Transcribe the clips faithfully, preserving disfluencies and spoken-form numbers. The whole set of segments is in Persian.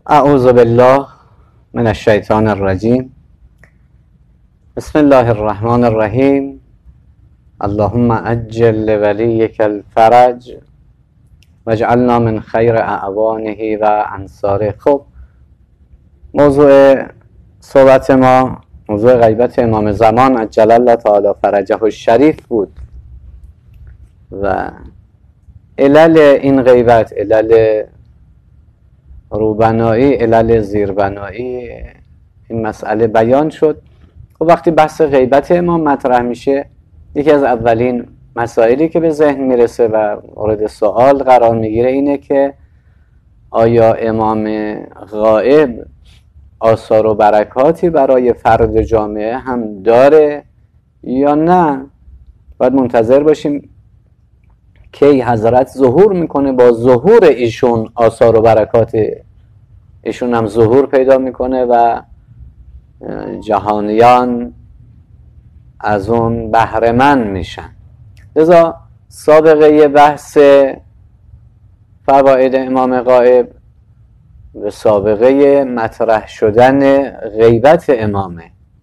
اعوذ بالله من الشیطان الرجیم. بسم الله الرحمن الرحیم. اللهم عجل لولیک الفرج واجعلنا من خیر اعوانه و انصاره. خب، موضوع صحبت ما موضوع غیبت امام زمان عجل الله تعالی فرجه الشریف بود و علل این غیبت، علل روبنایی، علل زیربنایی این مسئله بیان شد. خب وقتی بحث غیبت امام مطرح میشه، یکی از اولین مسائلی که به ذهن میرسه و مورد سوال قرار میگیره اینه که آیا امام غائب آثار و برکاتی برای فرد جامعه هم داره یا نه؟ باید منتظر باشیم کی حضرت ظهور میکنه. با ظهور ایشون آثار و برکات ایشون هم ظهور پیدا میکنه و جهانیان از اون بهره مند میشن. لذا سابقه بحث فواید امام غائب و سابقه مطرح شدن غیبت امامه.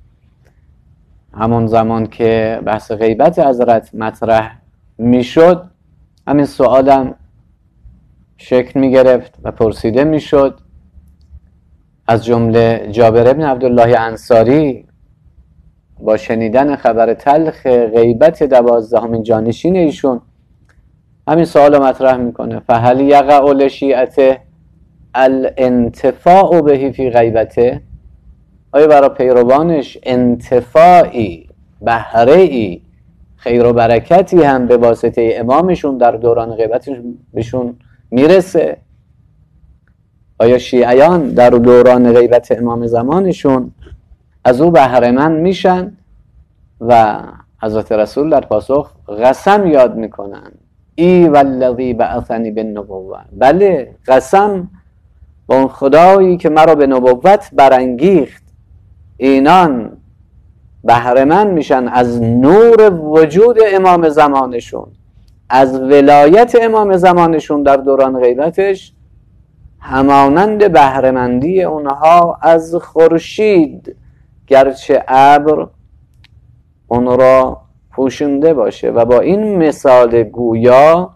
همون زمان که بحث غیبت حضرت مطرح میشد، همین سوالم شکل می گرفت و پرسیده می شد. از جمله جابر بن عبدالله انصاری با شنیدن خبر تلخ غیبت دوازدهمین جانشین ایشون همین سوال مطرح میکنه: فهل یقع لشیعته الانتفاع به فی غیبته؟ آیا برای پیروانش انتفاعی، بهره‌ای، خیر و برکتی هم به واسطه امامشون در دوران غیبتش بهشون میرسه؟ آیا شیعیان در دوران غیبت امام زمانشون از او بهره مند میشن؟ و حضرت رسول در پاسخ قسم یاد میکنن: ای والذی بعثنی بالنبوة، بله، قسم با اون خدایی که مرا به نبوت برانگیخت، اینان بهره مند میشن از نور وجود امام زمانشون، از ولایت امام زمانشون در دوران غیبتش، همانند بهره مندی اونها از خورشید، گرچه ابر اون را پوشونده باشه. و با این مثال گویا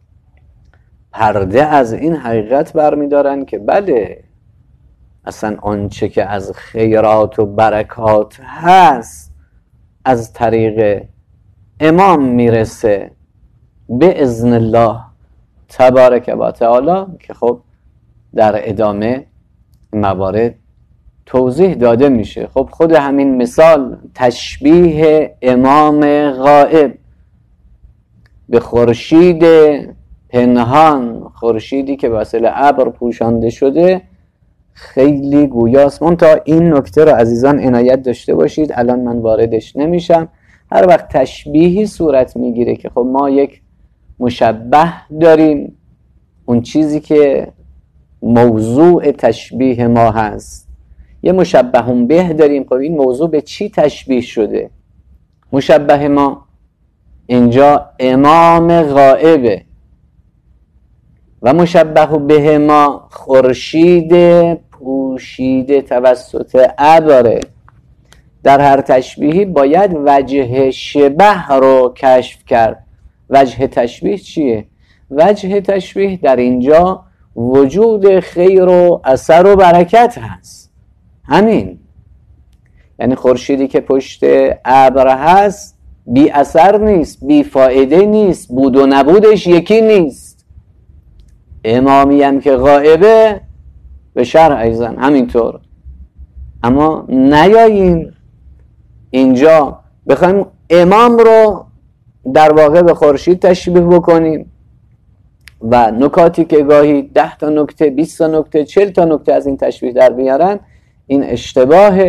پرده از این حقیقت برمیدارن که بله، اصلا آنچه که از خیرات و برکات هست از طریق امام میرسه به اذن الله تبارک و تعالی، که خب در ادامه موارد توضیح داده میشه. خب خود همین مثال تشبیه امام غائب به خورشید پنهان، خورشیدی که وسیله ابر پوشانده شده، خیلی گویاست. منتها این نکته رو عزیزان عنایت داشته باشید، الان من واردش نمیشم. هر وقت تشبیهی صورت میگیره که خب ما یک مشبه داریم، اون چیزی که موضوع تشبیه ما هست، یه مشبه هم به داریم. خب این موضوع به چی تشبیه شده؟ مشبه ما اینجا امام غائبه و مشبه به ما خورشید پوشیده توسط ابره. در هر تشبیهی باید وجه شبه رو کشف کرد. وجه تشبیه چیه؟ وجه تشبیه در اینجا وجود خیر و اثر و برکت هست. همین، یعنی خورشیدی که پشت ابر هست بی اثر نیست، بی فایده نیست، بود و نبودش یکی نیست. امامی هم که غائبه به شرع ایزن همینطور. اما نیاییم اینجا بخوایم امام رو در واقع به خورشید تشبیه بکنیم و نکاتی که گاهی ده تا نکته، بیست تا نکته، چل تا نکته از این تشبیه در بیارن، این اشتباه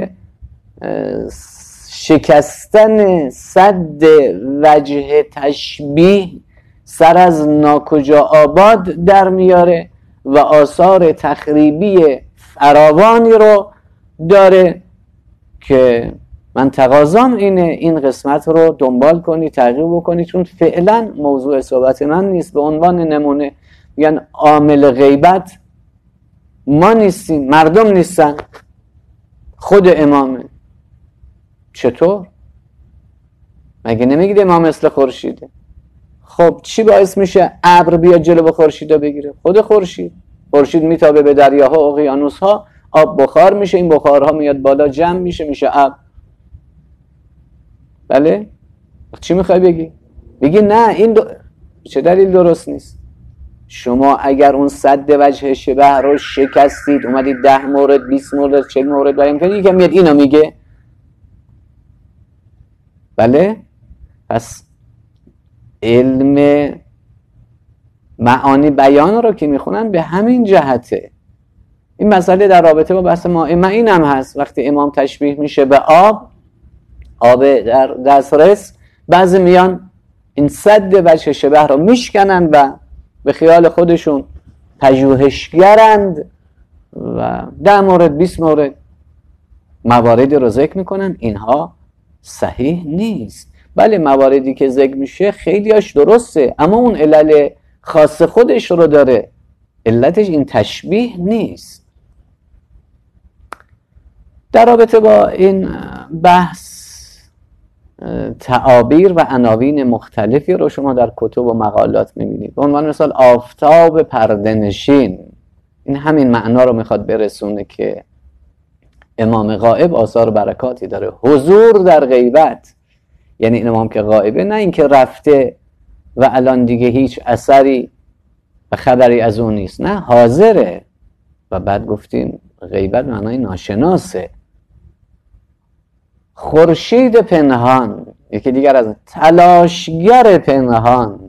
شکستن صد وجه تشبیه سر از ناکجا آباد در میاره و آثار تخریبی فراوانی رو داره که من تقاضام اینه این قسمت رو دنبال کنی، تعقیب بکنی، چون فعلا موضوع صحبت من نیست. به عنوان نمونه میگن عامل غیبت ما نیستیم، مردم نیستن، خود امامه. چطور؟ مگه نمیگید امام مثل خورشیده؟ خب چی باعث میشه ابر بیاد جلو خورشید رو بگیره؟ خود خورشید. خورشید میتابه به دریاها و اقیانوسها، آب بخار میشه، این بخارها میاد بالا جمع میشه، میشه ابر. بله؟ چی میخوای بگی؟ بگی نه این دو... چه دلیل درست نیست؟ شما اگر اون سد وجه شبه رو شکستید، اومدید ده مورد، بیست مورد، چهل مورد بیان کنید، یکم میاد اینو میگه. بله؟ پس علم معانی بیان رو که میخونن به همین جهته. این مسئله در رابطه با بحث ماء معین هم هست. وقتی امام تشبیه میشه به آب، آب در دسترس، بعضی میان این سد وجه شبه رو میشکنن و به خیال خودشون پژوهشگرند و ده مورد بیست مورد مواردی رو ذکر میکنن. اینها صحیح نیست. بله مواردی که ذکر میشه خیلیاش درسته، اما اون علل خاص خودش رو داره، علتش این تشبیه نیست. در رابطه با این بحث تعابیر و عناوین مختلفی رو شما در کتب و مقالات میبینید. به عنوان مثال آفتاب پرده نشین، این همین معنا رو میخواد برسونه که امام غائب آثار برکاتی داره. حضور در غیبت، یعنی این امام که غائبه، نه اینکه رفته و الان دیگه هیچ اثری و خبری از اون نیست، نه حاضره. و بعد گفتیم غیبت معنای ناشناسه. خورشید پنهان، یکی دیگر از تلاشگر پنهان،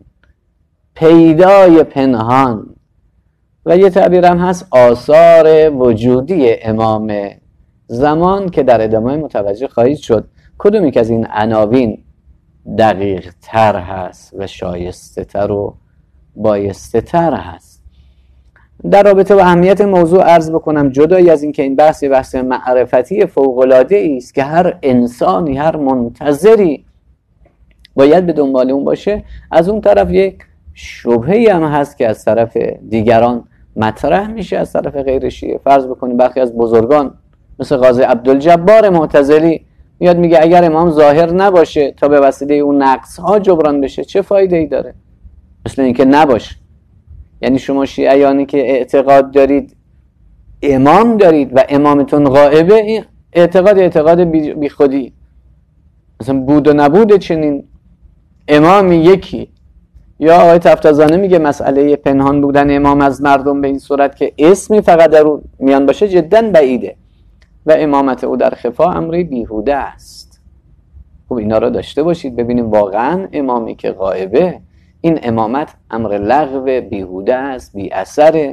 پیدای پنهان. و یه تعبیر هم هست آثار وجودی امام زمان که در ادامه متوجه خواهید شد کدومی که از این عناوین دقیق تر هست و شایسته تر و بایسته تر هست. در رابطه با اهمیت موضوع عرض بکنم جدایی از این که این بحث بحث معرفتی فوق‌العاده است که هر انسانی، هر منتظری باید به دنبال اون باشه، از اون طرف یک شبهه‌ای هم هست که از طرف دیگران مطرح میشه، از طرف غیر شیعه. فرض بکنیم برخی از بزرگان مثل قاضی عبدالجبار معتزلی میاد میگه اگر امام ظاهر نباشه تا به وسیله اون نقص ها جبران بشه چه فایده ای داره؟ مثل اینکه نباشه. یعنی شما شیعیانی که اعتقاد دارید امام دارید و امامتون غائبه، این اعتقاد اعتقاد بی خودی. مثلا بود و نبود چنین امامی یکی. یا آقای تفتازانه میگه مسئله پنهان بودن امام از مردم به این صورت که اسمی فقط در اون میان باشه جدا بعیده و امامت او در خفا امری بیهوده است. خب اینا رو داشته باشید ببینیم واقعا امامی که غائبه این امامت امر لغو بیهوده است، بی اثره.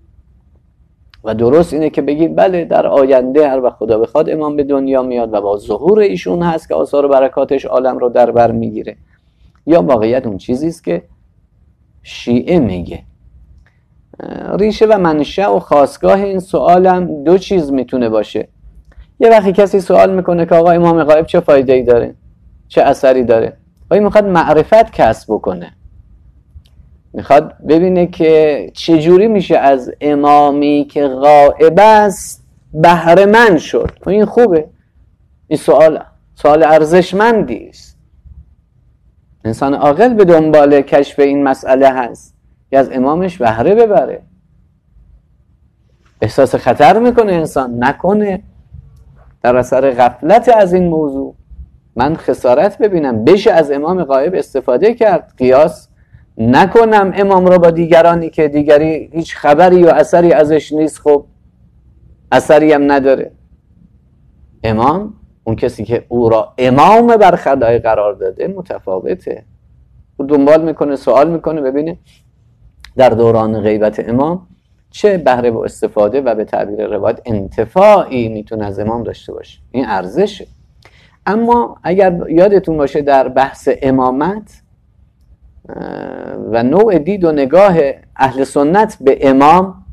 و درست اینه که بگید بله در آینده هر وقت خدا بخواد امام به دنیا میاد و با ظهور ایشون هست که آثار و برکاتش عالم رو در بر میگیره. یا واقعیت اون چیزی است که شیعه میگه. ریشه و منشأ و خاستگاه این سوالم دو چیز میتونه باشه. یه وقتی کسی سوال میکنه که آقا امام غائب چه فایده ای داره، چه اثری داره، آقا میخواد معرفت کسب بکنه، میخواد ببینه که چجوری میشه از امامی که غائب است بهره مند شد. و این خوبه، این سوال سوال ارزشمندی است. انسان عاقل به دنبال کشف این مسئله هست که از امامش بهره ببره. احساس خطر میکنه انسان، نکنه در اثر غفلت از این موضوع من خسارت ببینم، بشه از امام غائب استفاده کرد، قیاس نکنم امام رو با دیگرانی که دیگری هیچ خبری و اثری ازش نیست، خب اثری هم نداره. امام اون کسی که او را امام بر خدای قرار داده متفاوته. او دنبال میکنه، سوال میکنه ببینه در دوران غیبت امام چه بهره و استفاده و به تعبیر روایت انتفاعی میتونه از امام داشته باشه. این ارزشه. اما اگر یادتون باشه در بحث امامت و نوع دید و نگاه اهل سنت به امام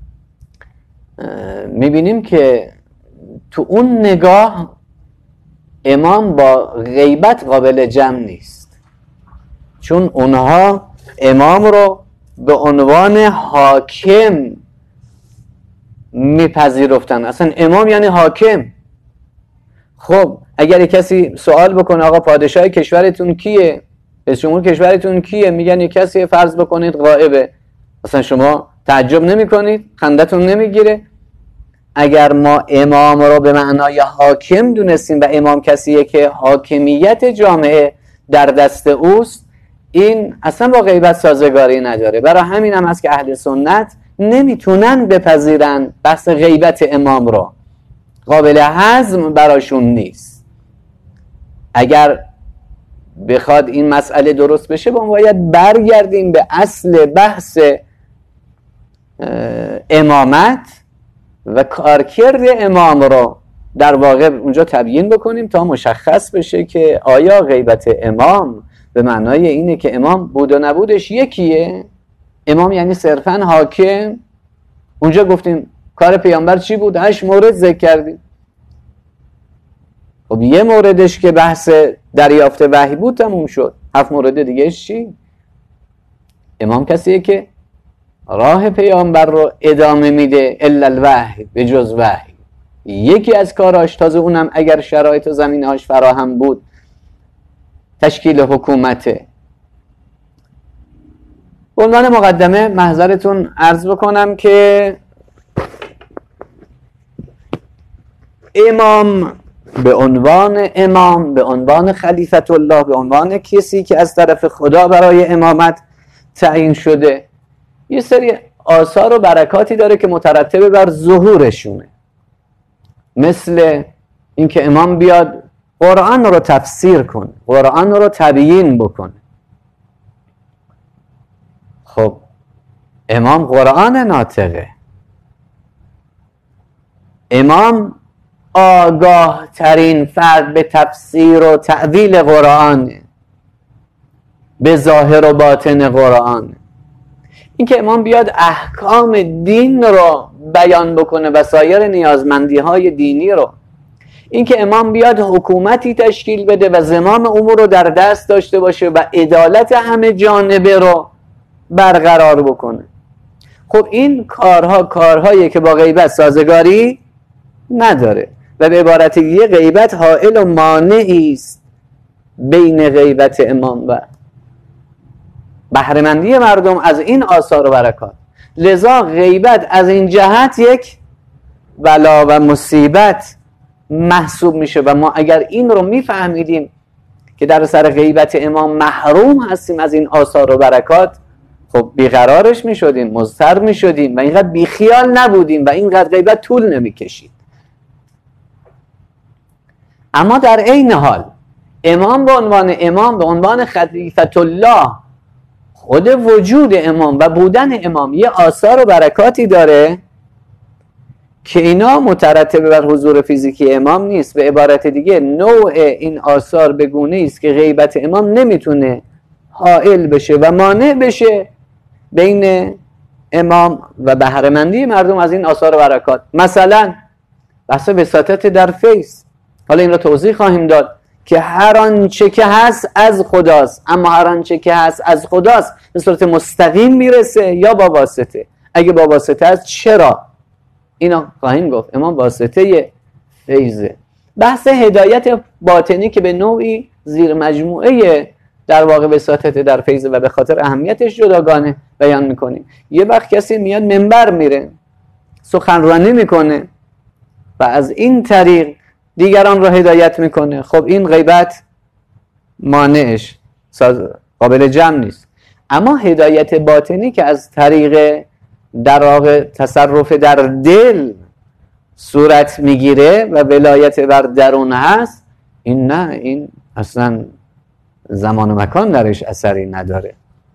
میبینیم که تو اون نگاه امام با غیبت قابل جمع نیست، چون اونها امام رو به عنوان حاکم میپذیرفتن. اصلا امام یعنی حاکم. خب اگر کسی سوال بکنه آقا پادشاه کشورتون کیه، رئیس جمهور کشورتون کیه، میگن یک کسی فرض بکنید غائبه، اصلا شما تعجب نمی کنید؟ خندتون نمیگیره؟ اگر ما امام رو به معنای حاکم دونستیم و امام کسیه که حاکمیت جامعه در دست اوست، این اصلا با غیبت سازگاری نداره. برای همین هم هست که اهل سنت نمیتونن بپذیرن بحث غیبت امام رو، قابل هضم براشون نیست. اگر بخواد این مسئله درست بشه ما باید برگردیم به اصل بحث امامت و کارکرد امام رو در واقع اونجا تبیین بکنیم تا مشخص بشه که آیا غیبت امام به معنای اینه که امام بود و نبودش یکیه؟ امام یعنی صرفاً حاکم؟ اونجا گفتیم کار پیامبر چی بود؟ هشت مورد ذکر کردیم. خب یه موردش که بحث دریافت وحی بود تموم شد، هفت مورد دیگه چی؟ امام کسیه که راه پیامبر رو ادامه میده الا الوحی، به جز وحی. یکی از کاراش، تازه اونم اگر شرایط و زمینهاش فراهم بود، تشکیل حکومته. به عنوان مقدمه محضرتون عرض بکنم که امام به عنوان امام، به عنوان خلیفت الله، به عنوان کسی که از طرف خدا برای امامت تعیین شده، یه سری آثار و برکاتی داره که مترتب بر ظهورشونه. مثل اینکه امام بیاد قرآن رو تفسیر کنه، قرآن رو تبیین بکنه. خب امام قرآن ناطقه، امام آگاه ترین فرد به تفسیر و تأویل قرآن، به ظاهر و باطن قرآن. اینکه امام بیاد احکام دین رو بیان بکنه و سایر نیازمندی های دینی رو، اینکه امام بیاد حکومتی تشکیل بده و زمام امور رو در دست داشته باشه و عدالت همه جانبه رو برقرار بکنه. خب این کارها کارهایی که با غیبت سازگاری نداره و به عبارت دیگه غیبت حائل و مانعی است بین غیبت امام و بهره‌مندی مردم از این آثار و برکات. لذا غیبت از این جهت یک بلا و مصیبت محسوب میشه و ما اگر این رو میفهمیدیم که در سر غیبت امام محروم هستیم از این آثار و برکات، خب بیقرارش میشدیم، مضطر میشدیم و اینقدر بیخیال نبودیم و اینقدر غیبت طول نمیکشید. اما در عین حال امام به عنوان امام، به عنوان خلیفت الله، خود وجود امام و بودن امام یه آثار و برکاتی داره که اینا مترتب بر حضور فیزیکی امام نیست. به عبارت دیگه نوع این آثار به گونه است که غیبت امام نمیتونه حائل بشه و مانع بشه بین امام و بهره‌مندی مردم از این آثار و برکات. مثلا بحث وساطت در فیض، حالا این رو توضیح خواهیم داد که هر آنچه که هست از خداست، اما هر آنچه که هست از خداست به صورت مستقیم میرسه یا با واسطه؟ اگه با واسطه است چرا؟ اینا خواهیم گفت. امام واسطه فیضه. بحث هدایت باطنی که به نوعی زیر مجموعه در واقع وساطت در فیضه و به خاطر اهمیتش جداگانه بیان میکنیم. یه وقت کسی میاد منبر میره سخنرانی میکنه و از این طریق دیگران رو هدایت میکنه، خب این غیبت مانعش قابل جمع نیست. اما هدایت باطنی که از طریق در واقع تصرف در دل صورت میگیره و ولایت بر درون هست، این نه، این اصلا زمان و مکان درش اثری نداره.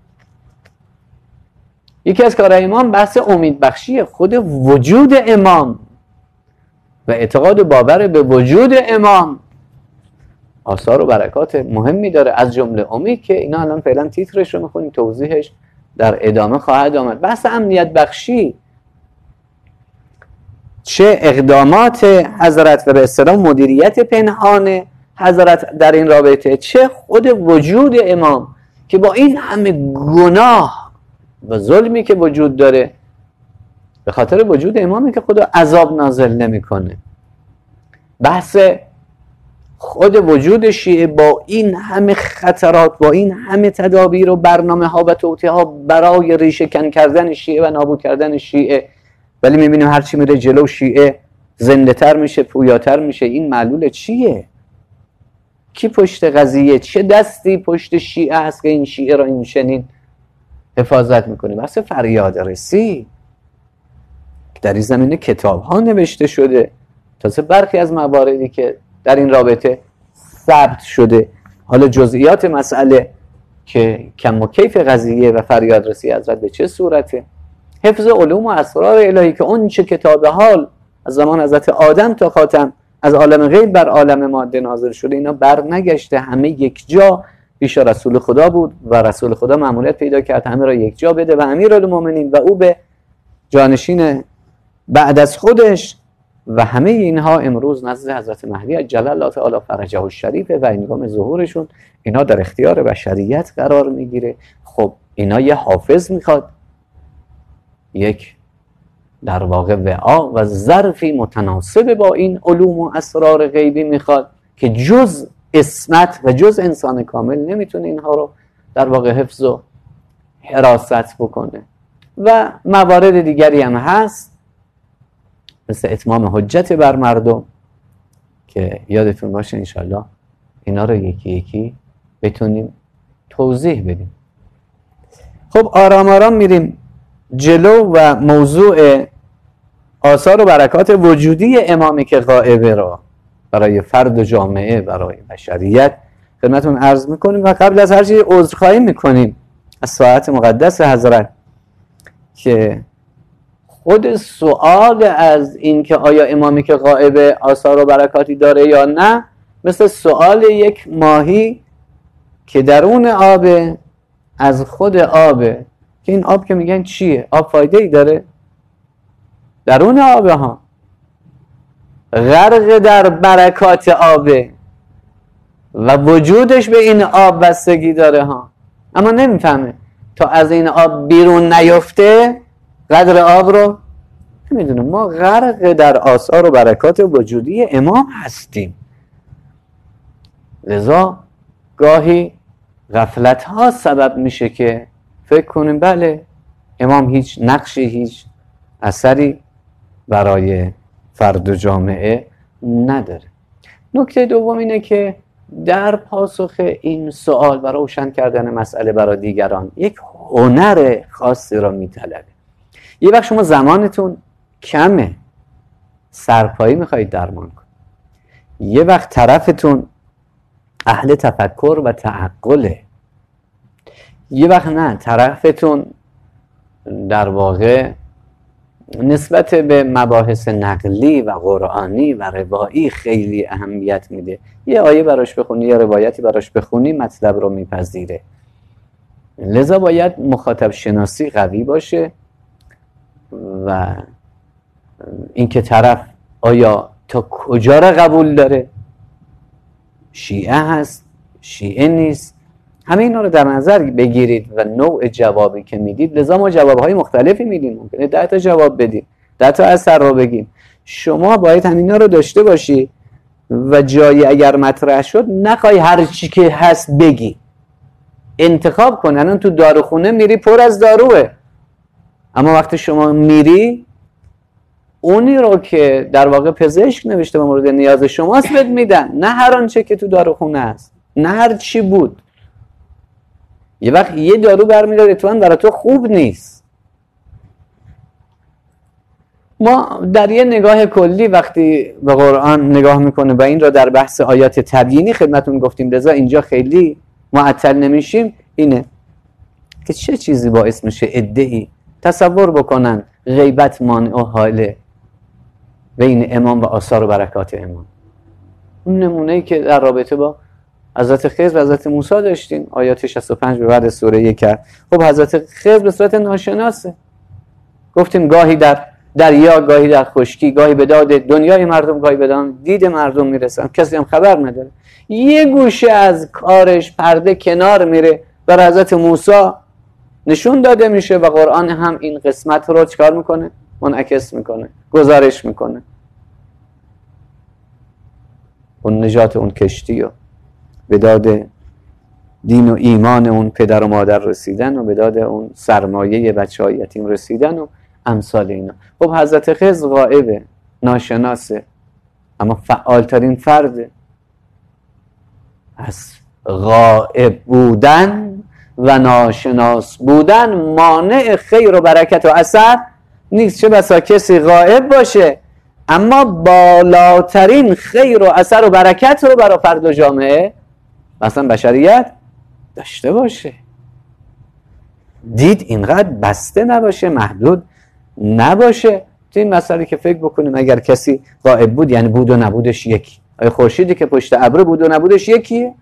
یکی از کارهای امام بحث امیدبخشی خود وجود امام و اعتقاد و باور به وجود امام آثار و برکات مهمی داره، از جمله امید که اینا الان فعلا تیترش رو میخونیم، توضیحش در ادامه خواهد آمد. بحث امنیت بخشی، چه اقدامات حضرت و به اصطلاح مدیریت پنهان حضرت در این رابطه، چه خود وجود امام که با این همه گناه و ظلمی که وجود داره به خاطر وجود امامی که خدا عذاب نازل نمیکنه. بحث خود وجود شیعه با این همه خطرات، با این همه تدابیر و برنامه ها و توطئه ها برای ریشه کن کردن شیعه و نابود کردن شیعه، ولی میبینیم هرچی میره جلو شیعه زنده تر میشه، پویاتر میشه. این معلول چیه؟ کی پشت قضیه؟ چه دستی پشت شیعه هست که این شیعه را این چنین حفاظت میکنه؟ بحث فریاد رسی در این زمینه کتاب ها نوشته شده، تازه برخی از مواردی که در این رابطه ثبت شده. حالا جزئیات مسئله که کم و کیف قضیه و فریاد رسی حضرت به چه صورته، حفظ علوم و اسرار الهی که اون چه کتاب حال از زمان حضرت آدم تا خاتم از عالم غیب بر عالم ماده نازل شده، اینا بر نگشته، همه یک جا پیش رسول خدا بود و رسول خدا مأموریت پیدا کرد همه را یک جا بده و امیرالمومنین و او به جانشین بعد از خودش و همه اینها امروز نزد حضرت مهدی عجل الله تعالی فرجه الشریفه و هنگام ظهورشون اینا در اختیار بشریت قرار میگیره. خب اینا یه حافظ میخواد، یک در واقع وعا و ظرفی متناسب با این علوم و اسرار غیبی میخواد که جز اسمت و جز انسان کامل نمیتونه اینها رو در واقع حفظ و حراست بکنه. و موارد دیگری هم هست مثل اتمام حجت بر مردم که یادتون باشه انشالله اینا رو یکی یکی بتونیم توضیح بدیم. خب آرام آرام میریم جلو و موضوع آثار و برکات وجودی امامی که غائبه را برای فرد و جامعه، برای بشریت خدمتون عرض میکنیم و قبل از هر چیز عذرخواهی میکنیم از ساعت مقدس حضرت که خود سوال از این که آیا امامی که غائبه آثار و برکاتی داره یا نه مثل سوال یک ماهی که درون آب از خود آبه که این آب که میگن چیه؟ آب فایده ای داره؟ درون آبه ها، غرق در برکات آبه و وجودش به این آب بستگی داره ها، اما نمیفهمه تا از این آب بیرون نیفته قدر آب رو نمیدونه. ما غرق در آثار و برکات وجودی امام هستیم، لذا گاهی غفلت ها سبب میشه که فکر کنیم بله امام هیچ نقشی، هیچ اثری برای فرد و جامعه نداره. نکته دوم اینه که در پاسخ این سوال و روشن کردن مسئله برای دیگران یک هنر خاصی را میطلبه. یه وقت شما زمانتون کمه، سرپایی میخواید درمان کنید، یه وقت طرفتون اهل تفکر و تعقله، یه وقت نه طرفتون در واقع نسبت به مباحث نقلی و قرآنی و روایی خیلی اهمیت میده. یه آیه براش بخونی یا روایتی براش بخونی مطلب رو میپذیره. لذا باید مخاطب شناسی قوی باشه و اینکه طرف آیا تا کجا را قبول داره، شیعه هست، شیعه نیست، همه اینا رو در نظر بگیرید و نوع جوابی که میدید. لذا ما جوابهای مختلفی میدیم، ممکنه ده تا جواب بدیم، ده تا اثر رو بگیم. شما باید همینا رو داشته باشی و جایی اگر مطرح شد نخوای هر چی که هست بگی، انتخاب کن. الان تو داروخونه میری پر از داروه، اما وقتی شما میری اونی رو که در واقع پزشک نوشته به مورد نیاز شماست بهت میدن، نه هر آنچه که تو داروخونه هست، نه هر چی بود. یه وقت یه دارو برمیداره تو برای تو خوب نیست. ما در یه نگاه کلی وقتی به قرآن نگاه میکنه و این را در بحث آیات تبیینی خدمتون گفتیم، لذا اینجا خیلی معطل نمیشیم، اینه که چه چیزی باعث میشه عده‌ای تصور بکنن غیبت مانع و حاله بین امام و آثار و برکات امام. اون نمونه‌ای که در رابطه با حضرت خضر و حضرت موسی داشتیم، آیات شصت و پنج به بعد سوره یک کرد. خب حضرت خضر به صورت ناشناسه، گفتیم گاهی در دریا، گاهی در خشکی، گاهی به داد دنیای مردم، گاهی به داد دید مردم میرسن، کسی هم خبر نداره. یه گوشه از کارش پرده کنار میره بر حضرت موسی نشون داده میشه و قرآن هم این قسمت رو چکار میکنه؟ منعکس میکنه، گزارش میکنه. اون نجات اون کشتی و به داد دین و ایمان اون پدر و مادر رسیدن و به داد اون سرمایه بچه های یتیم رسیدن و امثال اینا. خب حضرت خضر غائبه، ناشناسه، اما فعالترین فرده. از غائب بودن و ناشناس بودن مانع خیر و برکت و اثر نیست. چه بسا کسی غائب باشه اما بالاترین خیر و اثر و برکت رو برای فرد و جامعه مثلا بشریت داشته باشه. دید اینقدر بسته نباشه، محدود نباشه. تو این مسئله که فکر بکنیم اگر کسی غائب بود یعنی بود و نبودش یکی. آیا خورشیدی که پشت ابر بود و نبودش یکیه؟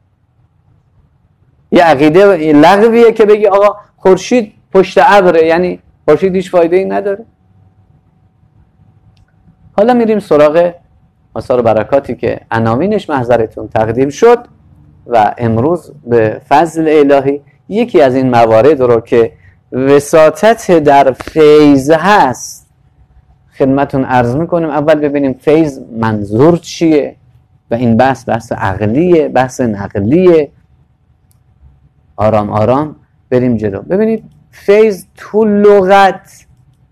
یه عقیده لغویه که بگی آقا خورشید پشت ابره یعنی خورشید هیچ فایده ای نداره. حالا میریم سراغ آثار و برکاتی که عناوینش محضرتون تقدیم شد و امروز به فضل الهی یکی از این موارد رو که وساطت در فیض هست خدمتون عرض میکنیم. اول ببینیم فیض منظور چیه و این بحث بحث عقلیه، بحث نقلیه. آرام آرام بریم جلو. ببینید فیض تو لغت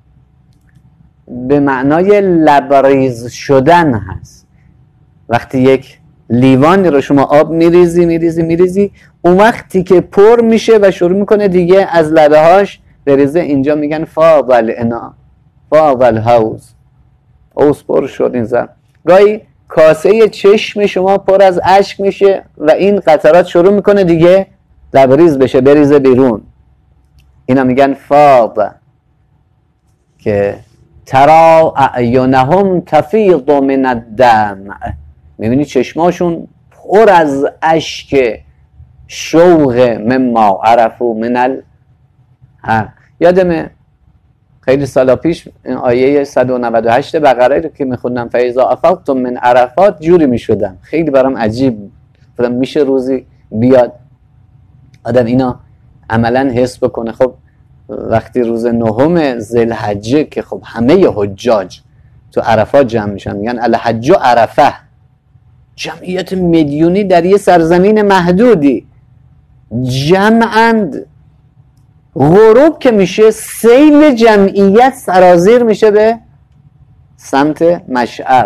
به معنای لبریز شدن هست. وقتی یک لیوانی رو شما آب میریزی میریزی میریزی اون وقتی که پر میشه و شروع میکنه دیگه از لبه هاش بریزه، اینجا میگن فاضل انا فاضل هاوز، اوز پر شد این زن. گاهی کاسه چشم شما پر از اشک میشه و این قطرات شروع میکنه دیگه لبریز بشه، بریزه بیرون. اینا میگن فاض، که ترا اعینهم تفیض من الدمع، میبینی چشماشون پر از اشک شوق مما عرفو من الحق. یادمه خیلی سالا پیش این آیه صد و نود و هشت بقره رو که میخوندم فاذا افضتم من عرفات جوری میشدم. خیلی برام عجیب بودم میشه روزی بیاد آدم اینا عملا حس بکنه. خب وقتی روز نهم ذوالحجه که خب همه حجاج تو عرفات جمع میشن، میگن الحج عرفه، جمعیت میلیونی در یه سرزمین محدودی جمعند. غروب که میشه سیل جمعیت سرازیر میشه به سمت مشعر.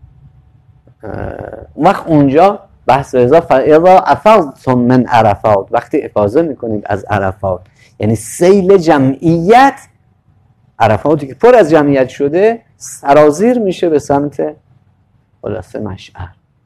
وقت اونجا بحث اذا افضتم من عرفات، وقتی افاضه میکنید از عرفات یعنی سیل جمعیت، عرفاتی که پر از جمعیت شده سرازیر میشه به سمت خلاصه مشعر.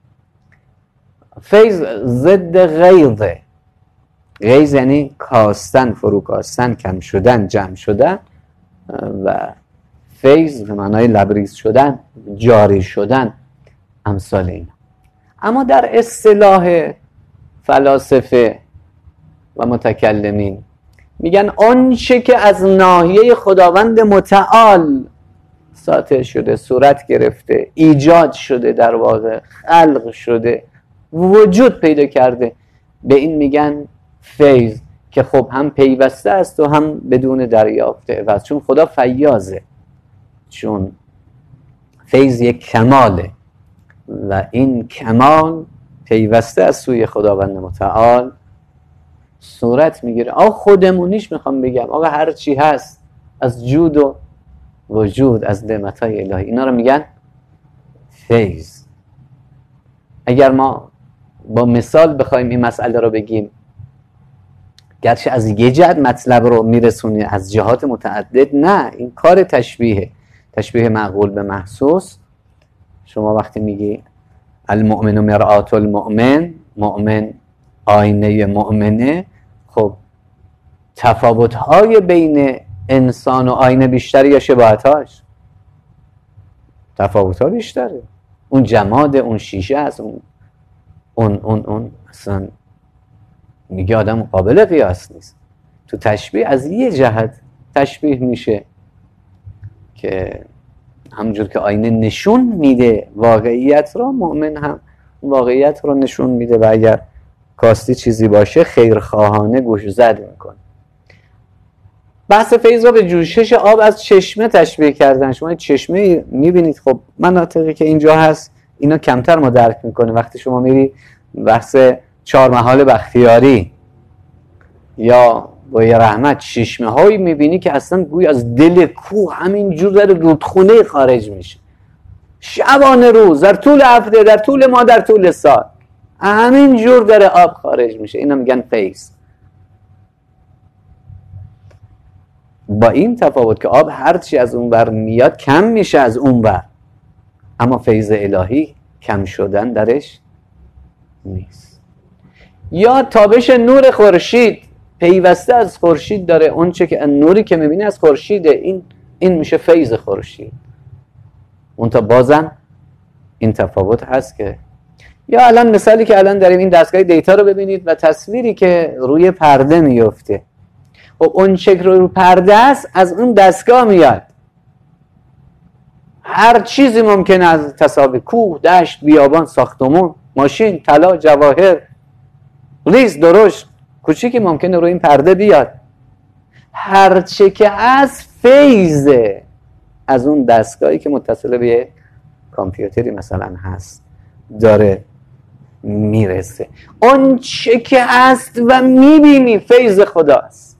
فیض ضد غیظه. غیظ یعنی کاستن، فرو کاستن، کم شدن، جمع شدن، و فیض به معنای لبریز شدن، جاری شدن، امثال این. اما در اصطلاح فلاسفه و متکلمین میگن آنچه که از ناحیه خداوند متعال ساطع شده، صورت گرفته، ایجاد شده، در واقع خلق شده، وجود پیدا کرده، به این میگن فیض، که خب هم پیوسته است و هم بدون دریافت عوض، چون خدا فیاضه، چون فیض یک کماله و این کمال پیوسته از سوی خداوند متعال صورت میگیره. آقا خودمونیش میخوام بگم، آقا هر چی هست از جود و وجود، از نعمتهای الهی، اینا رو میگن فیض. اگر ما با مثال بخوایم این مسئله رو بگیم، گرچه از یه جهت مطلب رو میرسونی از جهات متعدد، نه، این کار تشبیه تشبیه معقول به محسوس. شما وقتی میگی المؤمن مرآت المؤمن، مؤمن آینه مؤمنه، خب تفاوت‌های بین انسان و آینه بیشتری یا شباهت‌هاش؟ تفاوت‌ها بیشتره. اون جماد، اون شیشه است، اون اون اون اون اصلا میگه آدم قابل قیاس نیست. تو تشبیه از یه جهت تشبیه میشه که همونجور که آینه نشون میده واقعیت رو، مؤمن هم واقعیت رو نشون میده و اگر کاستی چیزی باشه خیرخواهانه گوش زد میکنه. بحث فیض رو به جوشش آب از چشمه تشبیه کردن. شما چشمه میبینید، خب مناطقی که اینجا هست اینا کمتر ما درک میکنه. وقتی شما میری بحث چهار محال بختیاری یا بوی رحمت، چشمه هایی میبینی که اصلا گوی از دل کوه همینجور داره رودخونه خارج میشه، شبانه روز، در طول هفته، در طول ماه، در طول سال همینجور داره آب خارج میشه. اینا میگن فیض. با این تفاوت که آب هرچی از اون ور میاد کم میشه از اون ور، اما فیض الهی کم شدن درش نیست. یا تابش نور خورشید پیوسته از خورشید داره، اون چه که نوری که میبینی از خورشیده، این این میشه فیض خورشید. اون تا بازم این تفاوت هست. که یا الان مثالی که الان داریم، این دستگاه دیتا رو ببینید و تصویری که روی پرده میفته، و اون شکل رو پرده است از اون دستگاه میاد. هر چیزی ممکنه از تصاویر، کوه، دشت، بیابان، ساختمون، ماشین، طلا، جواهر، ریز، درشت، کوچیکی ممکنه روی این پرده بیاد. هر چه که از فیضه از اون دستگاهی که متصل به کامپیوتری مثلا هست داره میرسه. اون چه که هست و میبینی فیض خداست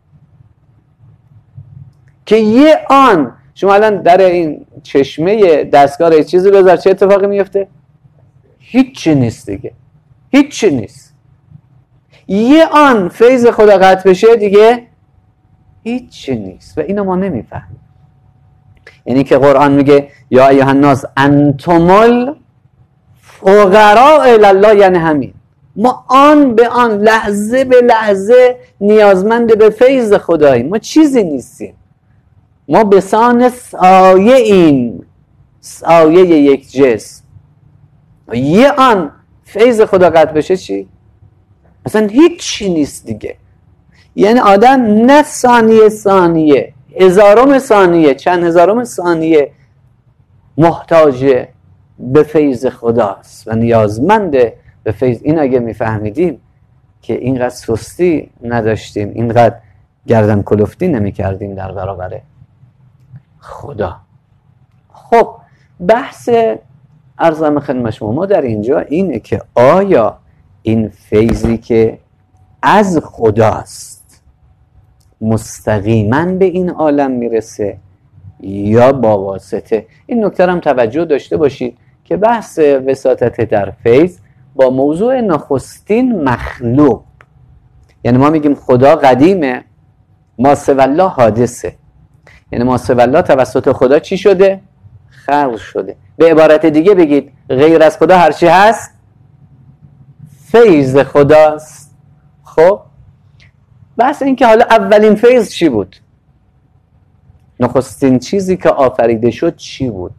که یه آن شما الان در این چشمه دستگاه چیزی بذار، چه اتفاقی میفته؟ هیچی نیست دیگه، هیچی نیست. یه آن فیض خدا قطع بشه دیگه هیچی نیست و اینو ما نمیفهمیم. یعنی که قرآن میگه یا ایها الناس انتم الفقراء الی الله، یعنی همین، ما آن به آن، لحظه به لحظه نیازمند به فیض خداییم. ما چیزی نیستیم، ما به سان سایه ایم، سایه یک جسم. یه آن فیض خدا قطع بشه چی؟ اصلا هیچی نیست دیگه. یعنی آدم نه ثانیه ثانیه، هزارم ثانیه، چند هزارم ثانیه محتاج به فیض خداست و نیازمند به فیض. این اگه میفهمیدیم که اینقدر سستی نداشتیم، اینقدر گردن کلفتی نمی کردیم در برابر خدا. خب بحث عرضم خدمت شما ما در اینجا اینه که آیا این فیضی که از خداست مستقیما به این عالم میرسه یا با واسطه؟ این نکته هم توجه داشته باشید که بحث وساطت در فیض با موضوع نخستین مخلوق، یعنی ما میگیم خدا قدیمه، ما سوی الله حادثه، یعنی ما سوی الله توسط خدا چی شده؟ خلق شده. به عبارت دیگه بگید غیر از خدا هرچی هست فیض خداست. خب بحث این که حالا اولین فیض چی بود؟ نخستین چیزی که آفریده شد چی بود؟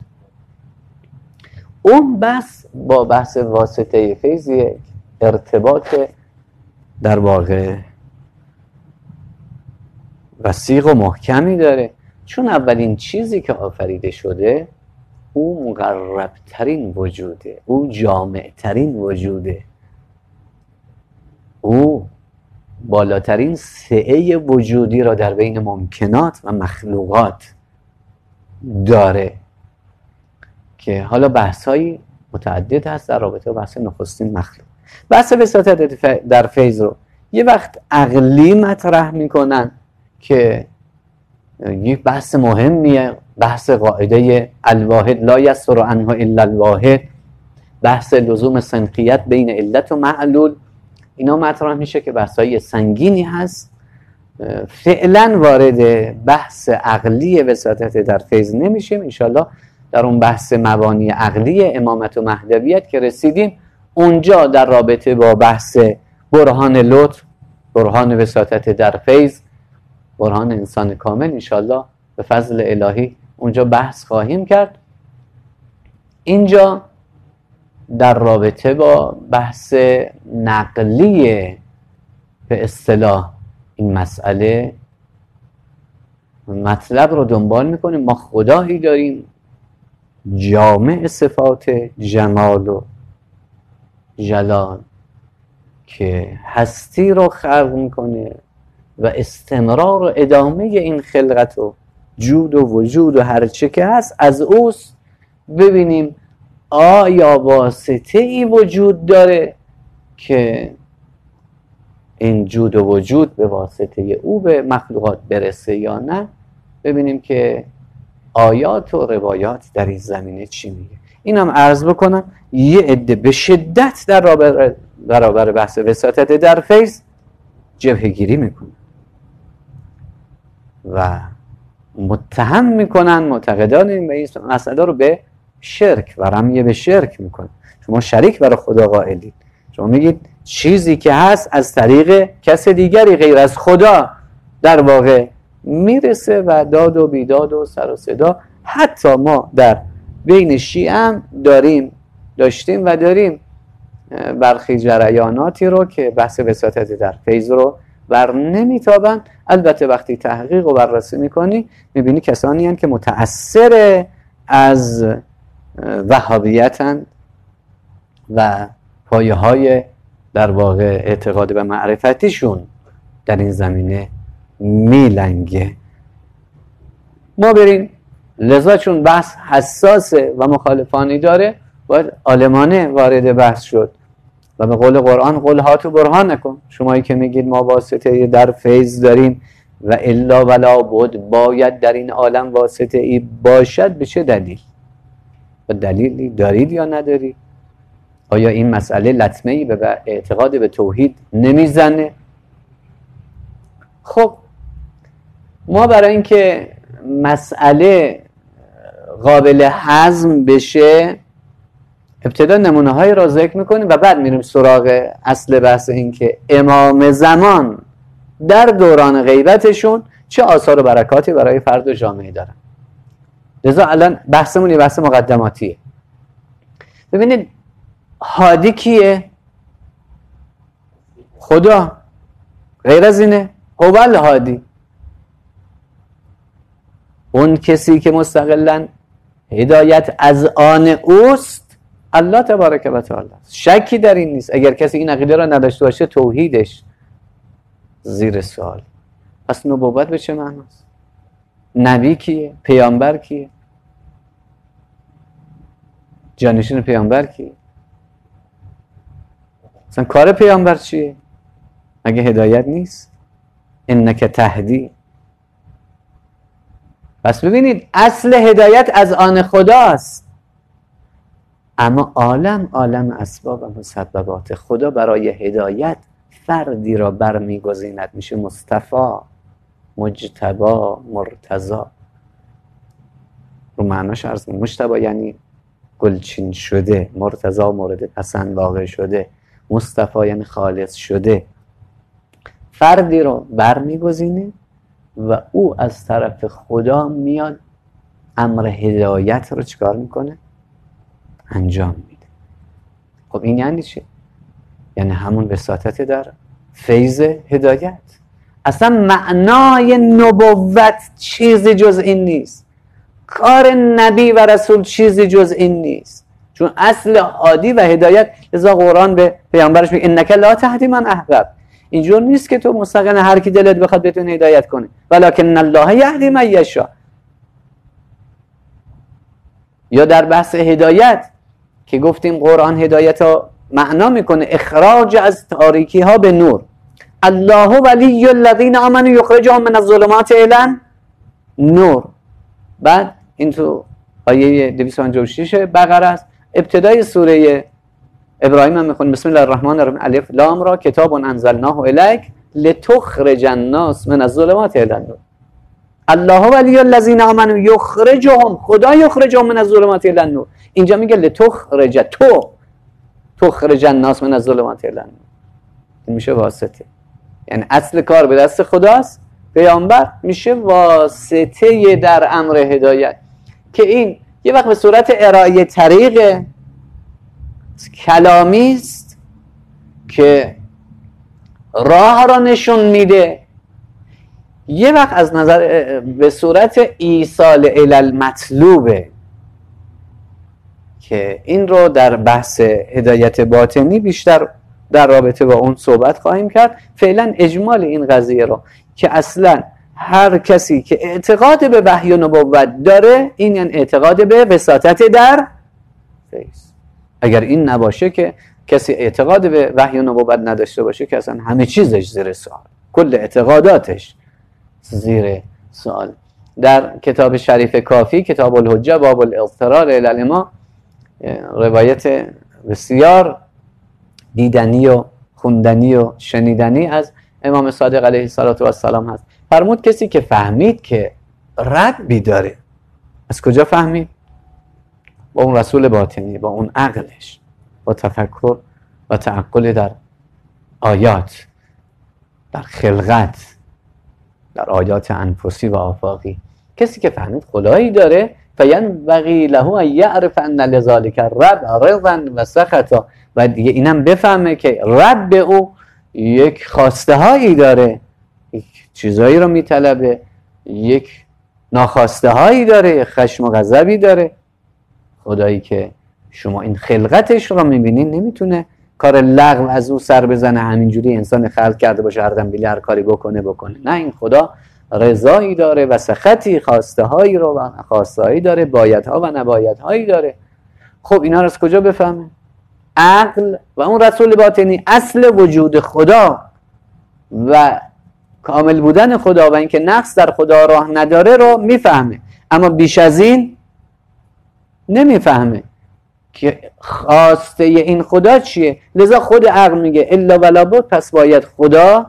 اون بحث با بحث واسطه فیض یک ارتباط در واقع وثیق و محکمی داره، چون اولین چیزی که آفریده شده او مقربترین وجوده، او جامعترین وجوده، او بالاترین سعه وجودی را در بین ممکنات و مخلوقات داره که حالا بحث‌های متعدد هست در رابطه با بحث نخستین مخلوق. بحث وساطت در فیض رو یه وقت عقلی مطرح میکنن که یک بحث مهمیه، بحث قاعده الواحد لا یصدر عنه الا الواحد، بحث لزوم سنخیت بین علت و معلول. اینا مطرح میشه که بحثای سنگینی هست. فعلا وارد بحث عقلی وساطت در فیض نمیشیم. انشالله در اون بحث مبانی عقلی امامت و مهدویت که رسیدیم، اونجا در رابطه با بحث برهان لطف، برهان وساطت در فیض، برهان انسان کامل، انشالله به فضل الهی اونجا بحث خواهیم کرد. اینجا در رابطه با بحث نقلی به اصطلاح این مسئله مطلب رو دنبال میکنیم. ما خدایی داریم جامع صفات جمال و جلال که هستی رو خلق میکنه و استمرار و ادامه این خلقت و جود و وجود و هر چه که هست از اوست. ببینیم آیا واسطه ای وجود داره که این جود و وجود به واسطه او به مخلوقات برسه یا نه. ببینیم که آیات و روایات در این زمینه چی میگه. اینم عرض بکنم یه عده به شدت در برابر برابر بحث وساطت در فیض جبهه گیری میکنن و متهم میکنن معتقدان این مسئله رو به شرک و رمیه به شرک میکنن. شما شریک برای خدا قائلید. شما میگید چیزی که هست از طریق کس دیگری غیر از خدا در واقع میرسه و داد و بیداد و سر و صدا. حتی ما در بین شیعه هم داریم داشتیم و داریم برخی جریاناتی رو که بحث وساطت در فیض رو بر نمیتابن. البته وقتی تحقیق و بررسی میکنی میبینی کسانی هستند که متأثر از وهابیتن و پایه های در واقع اعتقاد به معرفتیشون در این زمینه میلنگه. ما بریم لذا چون بحث حساسه و مخالفانی داره باید عالمانه وارد بحث شد و به قول قرآن قل هاتو برهان نکن. شمایی که میگید ما واسطه در فیض داریم و الا ولا بود باید در این عالم واسطه ای باشد، به چه دلیل؟ و دلیلی دارید یا نداری؟ آیا این مسئله لطمه ای به اعتقاد به توحید نمیزنه؟ خب ما برای اینکه مسئله قابل هضم بشه ابتدا نمونه های را ذکر میکنیم و بعد میریم سراغ اصل بحث، این که امام زمان در دوران غیبتشون چه آثار و برکاتی برای فرد و جامعه دارن. لذا الان بحثمون یه بحث مقدماتیه. ببینید هادی کیه؟ خدا. غیر از اینه قبل هادی اون کسی که مستقلاً هدایت از آن اوست الله تبارک و تعالی. شکی در این نیست. اگر کسی این عقیده را نداشته باشه توحیدش زیر سوال. پس نبوت به چه معناست؟ نبی کیه؟ پیامبر کیه؟ جانشین پیامبر کیه؟ مثلا کار پیامبر چیه؟ مگه هدایت نیست؟ انک تهدی. پس ببینید اصل هدایت از آن خداست، اما عالم عالم اسباب و مسببات. خدا برای هدایت فردی را برمیگزیند، میشه مصطفی، مجتبی، مرتضی. رو معناش عرض می‌کنم. مجتبی یعنی گلچین شده، مرتضی مورد پسند واقع شده، مصطفی یعنی خالص شده. فردی رو برمیگزینه و او از طرف خدا میاد امر هدایت رو چیکار میکنه؟ انجام میده. خب این یعنی چی؟ یعنی همون وساطت در فیض هدایت. اصلا معنای نبوت چیزی جز این نیست. کار نبی و رسول چیزی جز این نیست. چون اصل هادی و هدایت، لذا قرآن به پیامبرش میگه انک لا تهدی من احببت. اینجور نیست که تو مستقیما هر کی دلت بخواد بتون هدایت کنه، ولکن الله یهدی من یشاء. یا در بحث هدایت که گفتیم قرآن هدایت ها معنا میکنه اخراج از تاریکی ها به نور. الله ولی الذین آمنوا یخرجهم من الظلمات الی نور. بعد این تو آیه دویست و پنجاه و شش بقره است. ابتدای سوره ابراهیم هم میخونیم بسم الله الرحمن الرحیم الف لام را کتاب انزلناه الیک لتخرج الناس من الظلمات الی النور. الله ولی الذین آمنوا یخرجهم، خدا یخرجهم من الظلمات الی النور. اینجا میگه لتخرج، تو تخرج الناس من الظلمات الی النور. این میشه واسطه، یعنی اصل کار به دست خداست. پیامبر میشه واسطه در امر هدایت که این یه وقت به صورت ارائه طریق کلامی است که راه را نشون میده، یه وقت از نظر به صورت ایصال الی المطلوبه که این رو در بحث هدایت باطنی بیشتر در رابطه با اون صحبت خواهیم کرد. فعلا اجمال این قضیه رو که اصلا هر کسی که اعتقاد به وحی و نبوت داره این یعنی اعتقاد به وساطت در فیض. اگر این نباشه که کسی اعتقاد به وحی و نبوت نداشته باشه که اصلا همه چیزش زیر سوال، کل اعتقاداتش زیر سوال. در کتاب شریف کافی، کتاب الحجه باب الاضطرار الی الامام، روایت بسیار دیدنی و خوندنی و شنیدنی از امام صادق علیه السلام هست. فرمود کسی که فهمید که ربی داره، از کجا فهمید؟ با اون رسول باطنی، با اون عقلش، با تفکر و تعقل در آیات، در خلقت، در آیات انفسی و آفاقی. کسی که فهمید خدایی داره، فینبغی له ان یعرف ان لذلک الرب رضا و سخطا، و دیگه اینم بفهمه که رب او یک خواسته هایی داره، یک چیزایی رو میطلبه، یک ناخواسته هایی داره، خشم و غضبی داره. خدایی که شما این خلقتش رو میبینین نمیتونه کار لغو از او سر بزنه، همینجوری انسان خلق کرده باشه هر دم بیلی هر کاری بکنه بکنه. نه، این خدا رضایی داره و سخطی، خواسته هایی رو و خواسته هایی داره، بایدها و نبایدهایی داره. خب اینا رو از کجا بفهمه؟ عقل و اون رسول باطنی اصل وجود خدا و کامل بودن خدا و اینکه نقص در خدا راه نداره رو میفهمه، اما بیش از این نمیفهمه که خواسته این خدا چیه. لذا خود عقل میگه الا ولا بد، پس باید خدا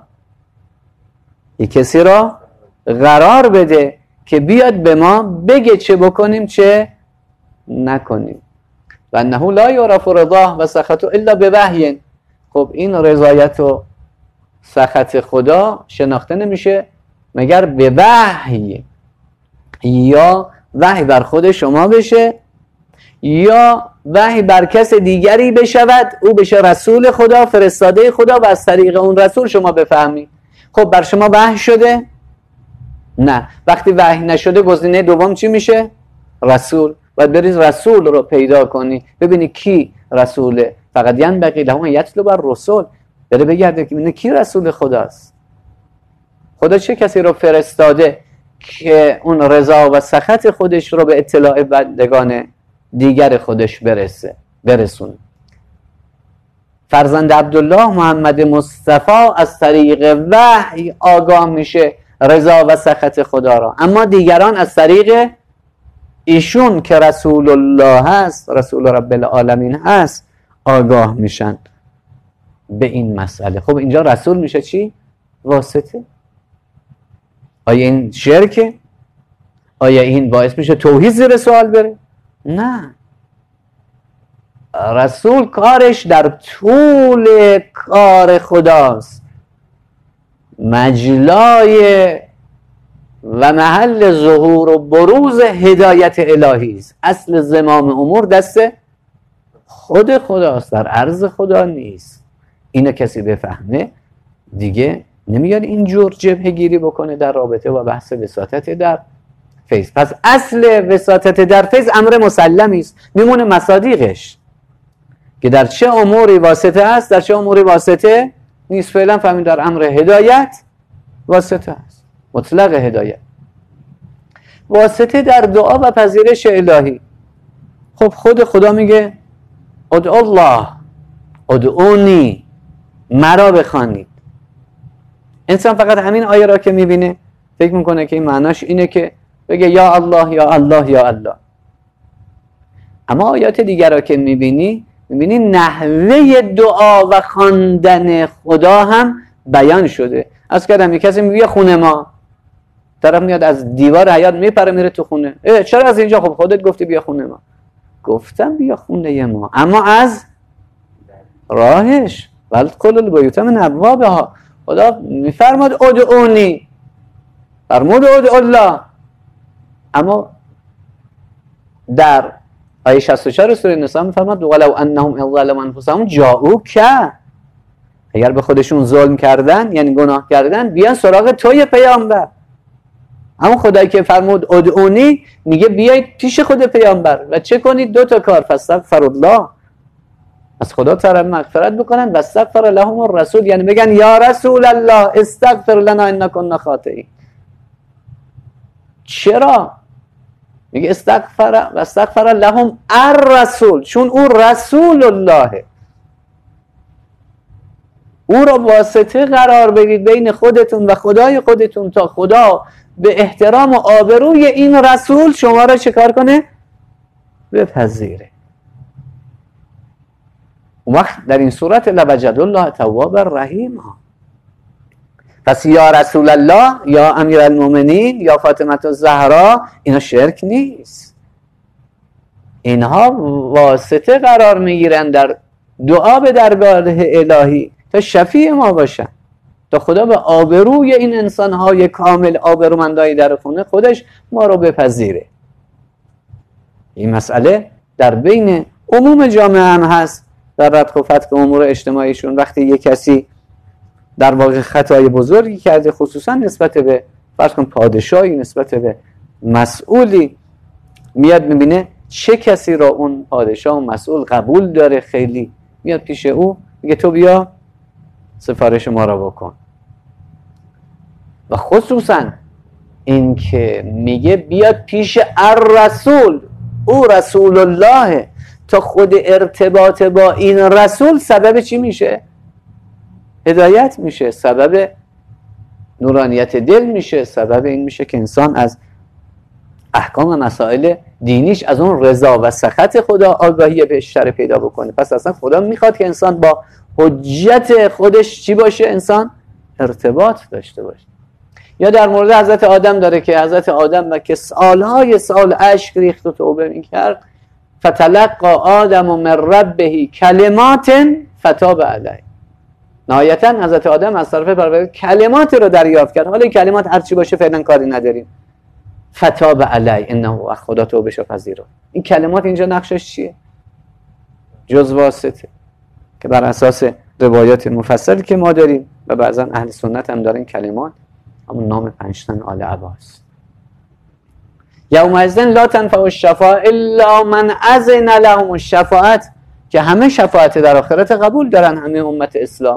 یک کسی را قرار بده که بیاد به ما بگه چه بکنیم چه نکنیم. و انه لا یعرف رضاه و سخطه الا بوحی. خب این رضایت و سخط خدا شناخته نمیشه مگر به وحی، یا وحی بر خود شما بشه یا وحی بر کس دیگری بشود، او بشه رسول خدا، فرستاده خدا، و از طریق اون رسول شما بفهمید. خب بر شما وحی شده؟ نه. وقتی وحی نشده گزینه دوم چی میشه؟ رسول. باید بریز رسول رو پیدا کنی، ببینی کی رسوله. فقط ینبغی له ان یطلب الرسل، بره بگرده که کی رسول خداست. خدا چه کسی رو فرستاده که اون رضا و سخط خودش رو به اطلاع بندگان دیگر خودش برسه برسونه. فرزند عبدالله محمد مصطفی از طریق وحی آگاه میشه رضا و سخط خدا را، اما دیگران از طریق ایشون که رسول الله هست، رسول رب العالمین هست، آگاه میشن به این مسئله. خب اینجا رسول میشه چی؟ واسطه. آیا این شرکه؟ آیا این باعث میشه توحید زیر سوال بره؟ نه. رسول کارش در طول کار خداست، مجلای و محل ظهور و بروز هدایت الهی است. اصل زمام امور دست خود خداست، در عرض خدا نیست. اینو کسی بفهمه دیگه نمیاد اینجور جبهه گیری بکنه در رابطه و بحث وساطت در فیض. پس اصل وساطت در فیض امر مسلمی است، میمونه مصادیقش که در چه اموری واسطه است، در چه اموری واسطه نیست. فعلا فهمید در امر هدایت واسطه است، مطلق هدایت. واسطه در دعا و پذیرش الهی. خب خود خدا میگه ادعو الله، ادعونی، مرا بخوانید. انسان فقط همین آیه را که میبینه فکر میکنه که این معناش اینه که بگه یا الله یا الله یا الله. اما آیات دیگر را که میبینی میبینی نحوه دعا و خواندن خدا هم بیان شده. از کردم یک کسی میگه خونه ما، طرف میاد از دیوار حیاط میپره میره تو خونه. اه چرا از اینجا؟ خب خودت گفتی بیا خونه ما. گفتم بیا خونه ما، اما از راهش. ولد کل البیوت من ابوابها. خدا میفرماد ادعونی، فرمود ادعو الله. اما در آیه شصت و چهار سوره نساء میفرماد ولو انهم اذ ظلموا انفسهم جاءوک، اگر به خودشون ظلم کردن یعنی گناه کردن بیان سراغ توی پیامبر. اما خدایی که فرمود ادعونی میگه بیایید پیش خود پیامبر و چه کنید؟ دو تا کار. فاستغفر الله، از خدا طلب مغفرت بکنن و استغفر لهم الرسول، یعنی بگن یا رسول الله استغفر لنا انا كنا خاطئین. چرا؟ میگه استغفر و استغفر لهم الرسول، چون او رسول الله، او را واسطه قرار بدید بین خودتون و خدای خودتون تا خدا به احترام و آبروی این رسول شما را چیکار کنه؟ بپذیره. اون وقت در این صورت لوجد الله تواب الرحیم. پس یا رسول الله یا امیر المؤمنین یا فاطمه الزهرا اینا شرک نیست، اینها واسطه قرار میگیرن در دعا به درگاه الهی تا شفیع ما باشن، تا خدا به آبروی این انسانهای کامل آبرومندای در خونه خودش ما رو بپذیره. این مسئله در بین عموم جامعه هم هست، در ردخ و فتق امور اجتماعیشون. وقتی یک کسی در واقع خطای بزرگی کرده، خصوصا نسبت به فرض کن پادشاهی، نسبت به مسئولی، میاد میبینه چه کسی را اون پادشاه و مسئول قبول داره، خیلی میاد پیش او میگه تو بیا سفارش ما را بکن. و خصوصا این که میگه بیاد پیش الرسول، او رسول الله، تا خود ارتباط با این رسول سبب چی میشه؟ هدایت میشه، سبب نورانیت دل میشه، سبب این میشه که انسان از احکام و مسائل دینیش، از اون رضا و سخط خدا آگاهی بیشتر پیدا بکنه. پس اصلا خدا میخواد که انسان با حجت خودش چی باشه؟ انسان ارتباط داشته باشه. یا در مورد حضرت آدم داره که حضرت آدم و که سالهای سال اشک ریخت و توبه میکرد، فتلقى آدم من ربه کلمات فتاب علیه. نهایتا حضرت آدم از طرف پروردگار کلمات رو دریافت کرد. حالا این کلمات هر چی باشه فعلا کاری نداریم. فتاب علیه انه خدا توبهش پذیره. این کلمات اینجا نقشش چیه؟ جز واسطه که بر اساس روایات مفصلی که ما داریم و بعضا اهل سنت هم دارن کلمات همون نام پنجتن آل عباس. یومئذ لا تنفع الشفاعة الا من اذن لهم الشفاعت، که همه شفاعت در آخرت قبول دارن، همه امت اسلام.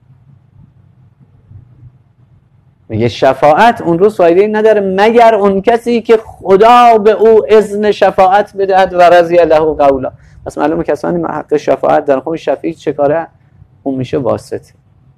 میگه شفاعت اون روز فایده نداره مگر اون کسی که خدا به او اذن شفاعت بدهد و رضی له قولا. پس معلومه کسانی حق شفاعت در خود شفیع چه کاره؟ اون میشه واسطه.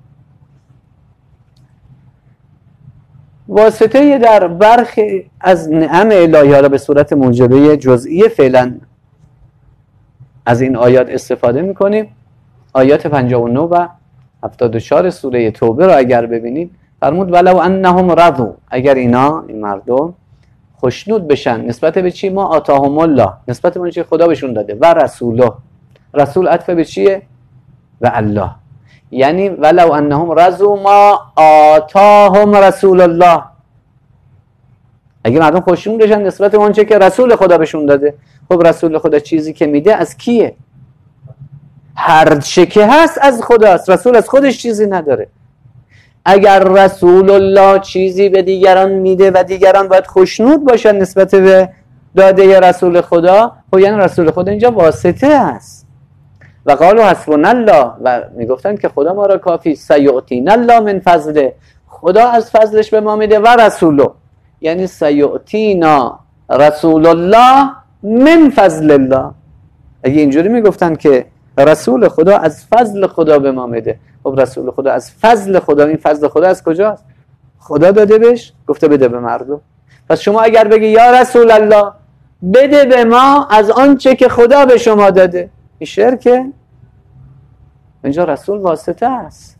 واسطه در برخی از نعم الهی، حالا به صورت موجبه جزئی فعلا از این آیات استفاده میکنیم. آیات پنجاه و نه و هفتاد و چهار سوره توبه را اگر ببینید فرمود ولو انهم رضوا، اگر اینا این مردم خوشنود بشن نسبت به چی؟ ما آتاهم الله، نسبت به اون چی خدا بهشون داده، و رسوله، رسول عطف به چیه؟ و الله. یعنی ولو انهم رضوا ما آتاهم رسول الله، اگه مردم خوشنود بشن نسبت به اون چی که رسول خدا بهشون داده. خب رسول خدا چیزی که میده از کیه؟ هر چه که هست از خداست، رسول از خودش چیزی نداره. اگر رسول الله چیزی به دیگران میده و دیگران باید خوشنود باشن نسبت به داده رسول خدا، خب یعنی رسول خدا اینجا واسطه است. و قالوا حسبنا الله، و میگفتن که خدا ما را کافی، سیؤتینا الله من فضله، خدا از فضلش به ما میده، و رسوله، یعنی سیؤتینا رسول الله من فضل الله. اگه اینجوری میگفتن که رسول خدا از فضل خدا به ما میده، خب رسول خدا از فضل خدا، این فضل خدا از کجاست؟ خدا داده بهش، گفته بده به مردم. پس شما اگر بگی یا رسول الله بده به ما از آنچه که خدا به شما داده، این شرکه. اینجا رسول واسطه است.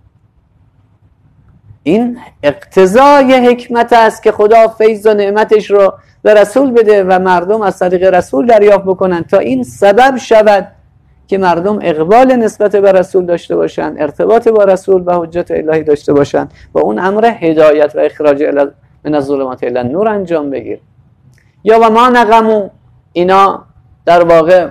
این اقتضای حکمت است که خدا فیض و نعمتش رو به رسول بده و مردم از طریق رسول دریافت بکنن تا این سبب شود که مردم اقبال نسبت به رسول داشته باشن، ارتباط با رسول و حجت الهی داشته باشن و اون امر هدایت و اخراج من الظلمات الی النور انجام بگیر. یا و ما نقمو، اینا در واقع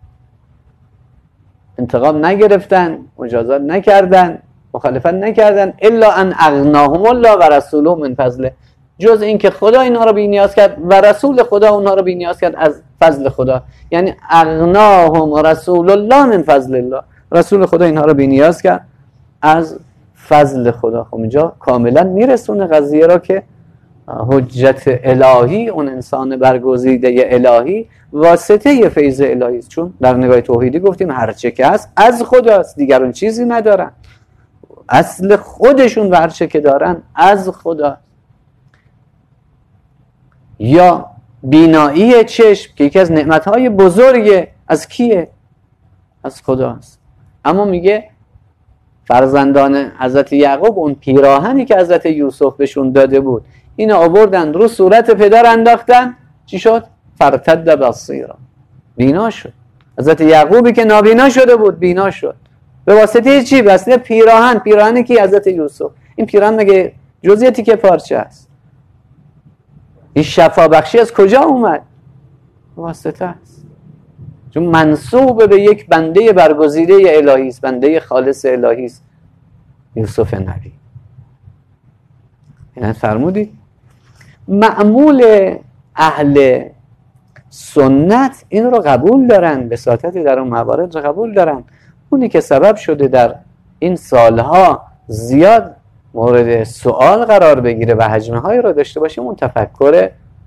انتقام نگرفتن، مجازات نکردن، مخالفت نکردن، الا ان اغناهم الله و رسوله من فضله، جز این که خدا اینا رو بی نیاز کرد و رسول خدا اونها رو بی نیاز کرد از فضل خدا. یعنی اغناهم رسول الله من فضل الله، رسول خدا اینها رو بی نیاز کرد از فضل خدا. خب اینجا کاملا میرسونه قضیه را که حجت الهی، اون انسان برگزیده الهی واسطه فیض الهی است، چون در نگاه توحیدی گفتیم هر چه که هست از خداست، دیگرون چیزی ندارن، اصل خودشون و هر چه که دارن از خدا. یا بینایی چشم که یکی از نعمتهای بزرگه، از کیه؟ از خداست. اما میگه فرزندان حضرت یعقوب اون پیراهنی که حضرت یوسف بهشون داده بود اینو آوردن رو صورت پدر انداختن، چی شد؟ فرتد بصیرا، بینا شد. حضرت یعقوبی که نابینا شده بود بینا شد. به واسطه چی؟ به واسطه پیراهن. پیراهنی که حضرت یوسف، این پیراهن مگه جزئیاتی که پارچه است؟ این شفا بخشی از کجا اومد؟ واسطه است، چون منسوب به یک بنده برگزیده الهی است، بنده خالص الهی است، یوسف نبی. یعنی فرمودید معمول اهل سنت این رو قبول دارن، بساطتی در اون موارد رو قبول دارن. اونی که سبب شده در این سالها زیاد مورد سوال قرار بگیره و حجمه های رو داشته باشه، اون تفکر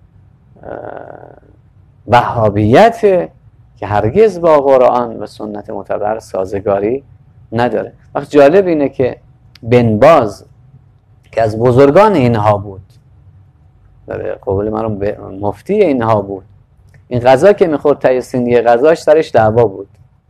وهابیت که هرگز با قرآن و سنت معتبر سازگاری نداره. وقت جالب اینه که بن باز که از بزرگان اینها بود، به قول من مفتی اینها بود، این غذا که میخورد تای سینی غذاش سرش دعوا بود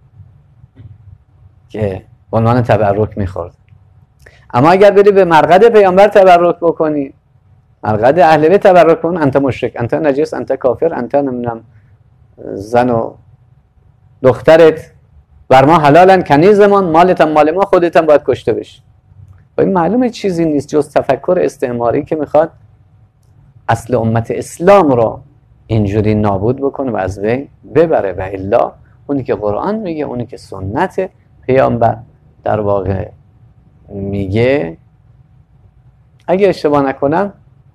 که عنوان تبرک میخورد. اما اگر بری به مرقد پیامبر تبرک بکنی، مرقد اهل بیت تبرک کن، انت مشرک، انت نجس، انت کافر، انت نمیدونم زن و دخترت بر ما حلالن، کنیزمان، مالتم مال ما، خودتم باید کشته بشی. و این معلومه چیزی نیست جز تفکر استعماری که میخواد اصل امت اسلام رو اینجوری نابود بکنه و از بین ببره. و الا اونی که قرآن میگه، اونی که سنت پیامبر در واقع میگه، اگه اشتباه نکنم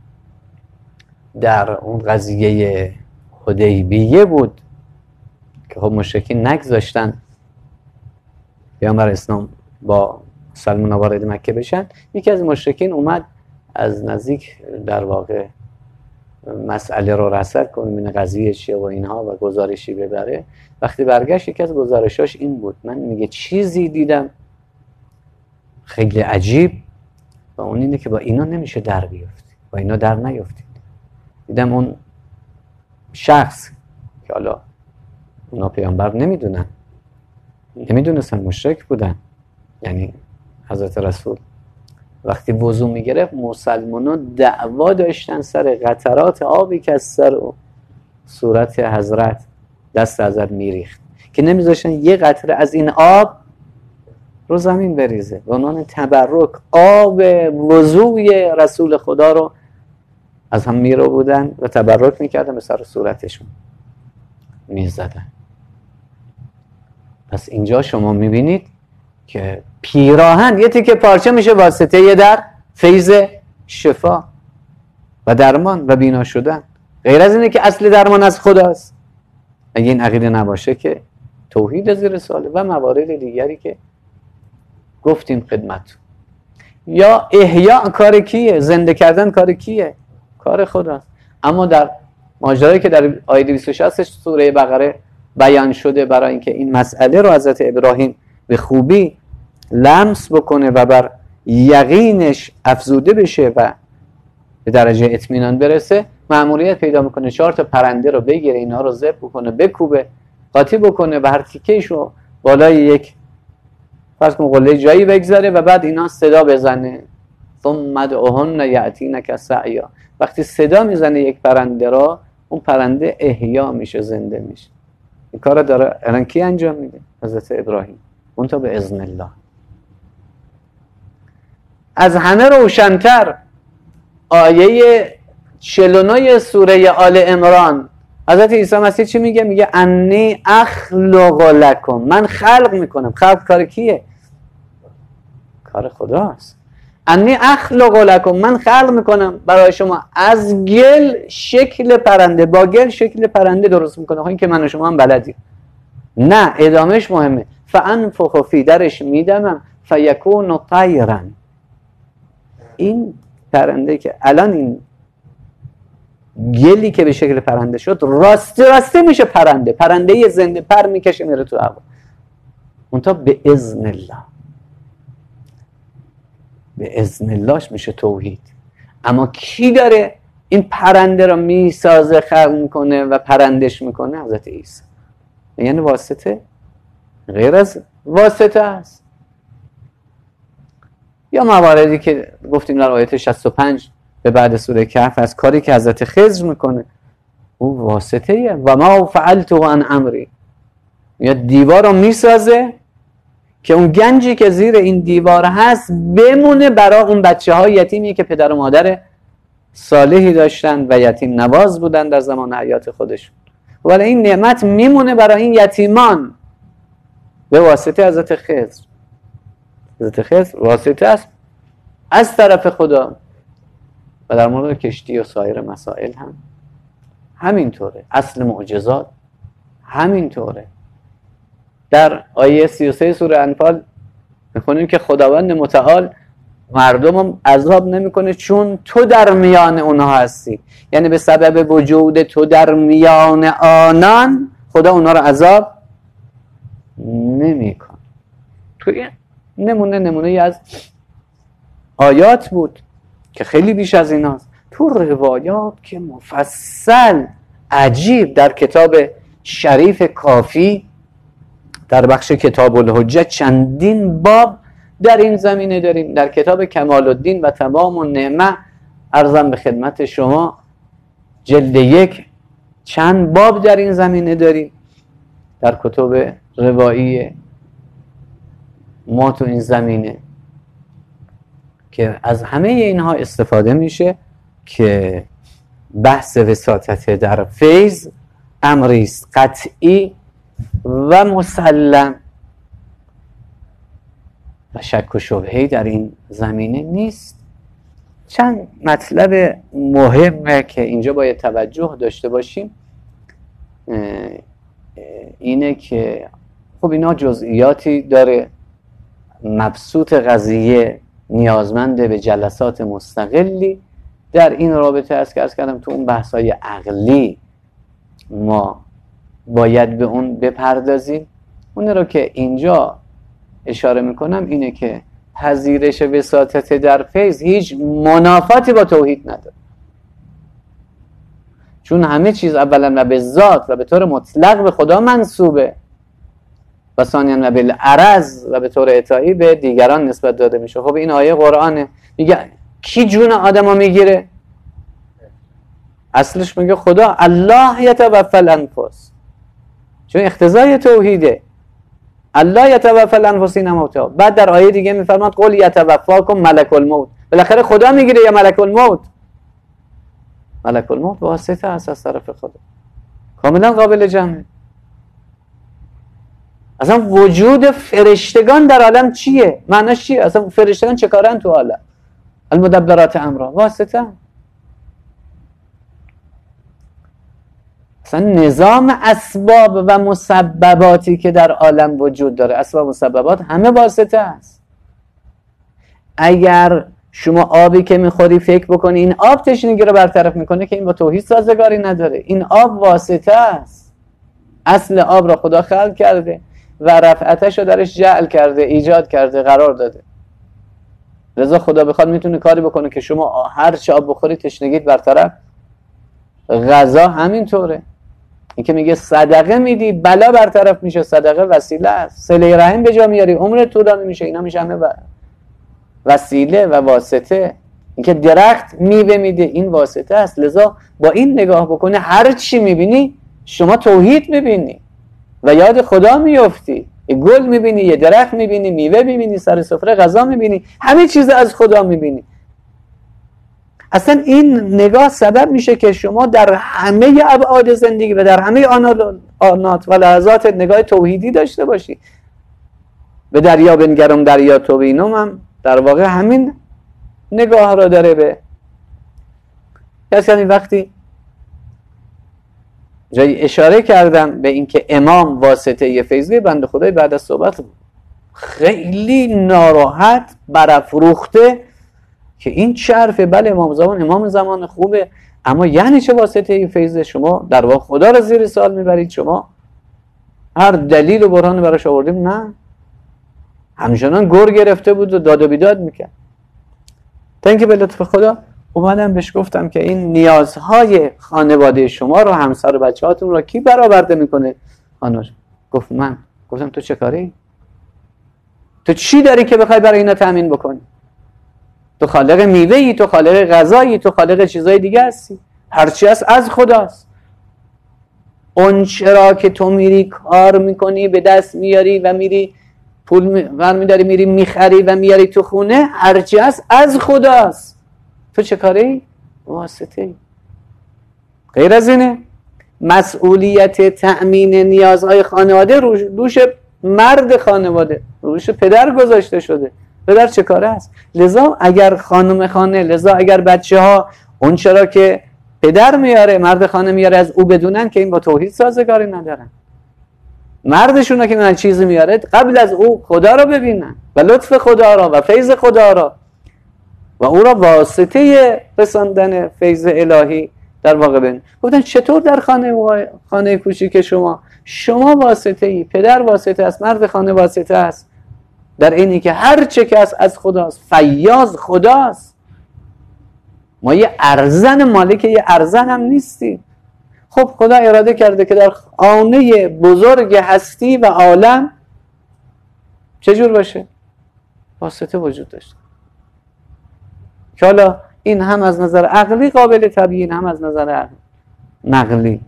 در اون قضیه حدیبیه بود که خب مشرکین نگذاشتن پیامبر اسلام با مسلمان وارد مکه بشن. یکی از مشرکین اومد از نزدیک در واقع مسئله رو رصد کنه، این قضیه چیه و اینها و گزارشی ببره. وقتی برگشت یکی از گزارشاش این بود، من میگه چیزی دیدم خیلی عجیب و اون اینه که با اینا نمیشه در بیفتی، با اینا در نیفتید. دیدم اون شخص که حالا اونا پیامبر نمیدونن، نمیدونستن، مشرک بودن، یعنی حضرت رسول وقتی وضو میگرفت مسلمان‌ها دعوا داشتن سر قطرات آبی که از سر و صورت حضرت دست حضرت میریخت که نمیذاشتن یه قطره از این آب رو زمین بریزه. به عنوان تبرک آب وضوی رسول خدا رو از هم میرو بودن و تبرک میکردن، به سر صورتشون میزدن. پس اینجا شما میبینید که پیراهن یه تیکه پارچه میشه واسطه در فیض شفا و درمان و بینا شدن، غیر از اینه که اصل درمان از خداست. اگه این عقیده نباشه که توحید زیر سواله و موارد دیگری که گفتیم خدمت. یا احیاء کار کیه؟ زنده کردن کار کیه؟ کار خداست. اما در ماجرایی که در آیه دویست و شصت سوره بقره بیان شده برای اینکه این مسئله رو حضرت ابراهیم به خوبی لمس بکنه و بر یقینش افزوده بشه و به درجه اطمینان برسه، مأموریت پیدا میکنه چهار تا پرنده رو بگیره، اینا رو ذبح بکنه، بکوبه، قاطی بکنه و هر تیکه‌اش رو بالای یک فرض کن قله جایی بگذاره و بعد اینا صدا بزنه، ثم ادعوهن یأتینک سعیا. وقتی صدا میزنه یک پرنده را، اون پرنده احیا میشه، زنده میشه. این کار داره الان کی انجام میده؟ حضرت ابراهیم، اون تا به اذن الله. از همه روشن‌تر آیه چهل و نه سوره آل عمران حضرت عیسی مسیح چی میگه؟ میگه انی اخلق لکم، من خلق میکنم. خلق کار کیه؟ کار خداست. انی اخلق لکم، من خلق میکنم برای شما از گل شکل پرنده، با گل شکل پرنده درست میکنم. این که من و شما هم بلدیم. نه، ادامهش مهمه. فانفخ فی، درش میدمم، فیکون طیرا. این پرنده که الان این گلی که به شکل پرنده شد راسته راسته میشه پرنده، پرنده زنده پر میکشه میره تو هوا. اونتا به اذن الله، به اذن اللهش میشه توحید. اما کی داره این پرنده رو میسازه، خلق میکنه و پرندش میکنه؟ حضرت عیسی. یعنی واسطه غیر از واسطه است. یا مواردی که گفتیم در آیه شصت و پنج به بعد سوره کهف از کاری که حضرت خضر میکنه، اون واسطه ایه. و ما فعلت عن امری، یا دیوار رو میسازه که اون گنجی که زیر این دیوار هست بمونه برای اون بچه های یتیمی که پدر و مادر صالحی داشتن و یتیم نواز بودن در زمان حیات خودشون، ولی این نعمت میمونه برای این یتیمان به واسطه حضرت خضر. حضرت خضر واسطه است از طرف خدا. و در مورد کشتی و سایر مسائل هم همینطوره. اصل معجزات همینطوره. در آیه سی و سه سوره انفال میخونیم که خداوند متعال مردم هم عذاب نمیکنه چون تو در میان اونها هستی. یعنی به سبب وجود تو در میان آنان خدا اونها رو عذاب نمیکنه. تو این نمونه نمونه از آیات بود که خیلی بیش از این هست. تو روایات که مفصل عجیب در کتاب شریف کافی در بخش کتاب الحجه چندین باب در این زمینه داریم. در کتاب کمال الدین و تمام النعمه عرضم به خدمت شما جلد یک چند باب در این زمینه داریم. در کتب روایی ما تو این زمینه که از همه اینها استفاده میشه که بحث وساطت در فیض امری است قطعی و مسلم و شک و شبهه‌ای در این زمینه نیست. چند مطلب مهمه که اینجا باید توجه داشته باشیم اینه که خب اینا جزئیاتی داره، مبسوط قضیه نیازمنده به جلسات مستقلی در این رابطه است که عرض کردم تو اون بحث‌های عقلی ما باید به اون بپردازیم. اون رو که اینجا اشاره میکنم اینه که پذیرش وساطت در فیض هیچ منافاتی با توحید نداره، چون همه چیز اولا و به ذات و به طور مطلق به خدا منسوبه و ثانیاً و بالعرض و به طور اطاعی به دیگران نسبت داده میشه. خب این آیه قرآنه، میگه کی جون آدمو میگیره؟ اصلش میگه خدا الله یتوفی الانفس، چون اقتضای توحیده. الله یتوفی الانفس حین موتها. بعد در آیه دیگه میفرماد قل یتوفاکم ملک الموت. بالاخره خدا میگیره یا ملک الموت؟ ملک الموت واسطه است از طرف خدا، کاملا قابل جمعه. اصلا وجود فرشتگان در عالم چیه؟ معناش چیه؟ اصلا فرشتگان چه کارن تو عالم؟ المدبرات امرا، واسطه. اصلا نظام اسباب و مسبباتی که در عالم وجود داره، اسباب و مسببات همه واسطه است. اگر شما آبی که میخوری فکر بکنی این آب تشنگی رو برطرف میکنه که این با توحید سازگاری نداره. این آب واسطه است. اصل آب را خدا خلق کرده و رفعتش رو درش جعل کرده، ایجاد کرده، قرار داده. لذا خدا بخواد میتونه کاری بکنه که شما هر چه آب بخوری تشنگیت برطرف. غذا همینطوره. این که میگه صدقه میدی بلا برطرف میشه، صدقه وسیله است. صله رحم به جا میاری عمر طولانی میشه، اینا میشه همه وسیله و واسطه. این که درخت میوه میده این واسطه است. لذا با این نگاه بکنه هر چی میبینی شما توحید میبینی و یاد خدا میفتی. یه گل میبینی، یه درخت میبینی، میوه میبینی، سر سفره غذا میبینی، همه چیز از خدا میبینی. اصلا این نگاه سبب میشه که شما در همه ابعاد زندگی و در همه آنات و لحظات نگاه توحیدی داشته باشی. به دریا بنگرم دریا تو بینم هم در واقع همین نگاه را داره به کسی. وقتی جایی اشاره کردم به اینکه امام واسطه فیضی، بنده خدای بعد از صحبت خیلی ناراحت برافروخته که این چه حرفه؟ بله امام زمان امام زمان خوبه، اما یعنی چه واسطه فیض؟ شما در واقع خدا را زیر سوال میبرید، شما هر دلیل و برهان براش آوردیم نه، همچنان گر گرفته بود و داد و بیداد میکرد. تا اینکه به لطف خدا اومدم بهش گفتم که این نیازهای خانواده شما رو، همسر و بچه هاتون رو کی برآورده میکنه؟ خانوش گفت من. گفتم تو چه کاری؟ تو چی داری که بخوای برای اینا تامین بکنی؟ تو خالق میوه‌ای، تو خالق غذایی، تو خالق چیزای دیگه هستی. هرچی هست از خداست. اون چرا که تو میری کار میکنی، به دست میاری و میری پول برمیداری میری میخری و میاری تو خونه، هرچی هست از خداست. تو چه کاری؟ واسطه ای. غیر از اینه مسئولیت تأمین نیازهای خانواده روش دوش مرد خانواده، روش پدر گذاشته شده. پدر چه کاره است؟ لذا اگر خانم خانه، لذا اگر بچه ها اون چرا که پدر میاره، مرد خانه میاره از او بدونن که این با توحید سازگاری ندارن. مردشون که من چیزی میاره قبل از او خدا رو ببینن و لطف خدا را و فیض خدا را و او را واسطه رساندن فیض الهی در واقع ببین. گفتن چطور در خانه خانه کوچیک شما شما واسطه ای، پدر واسطه است، مرد خانه واسطه است، در اینی که هر چه که است از خداست، فیاض خداست. ما یه ارزن مالک یه ارزن هم نیستیم. خب خدا اراده کرده که در خانه بزرگ هستی و عالم چجور باشه؟ واسطه وجود داشته که حالا این هم از نظر عقلی قابل تبیین، هم از نظر نقلی،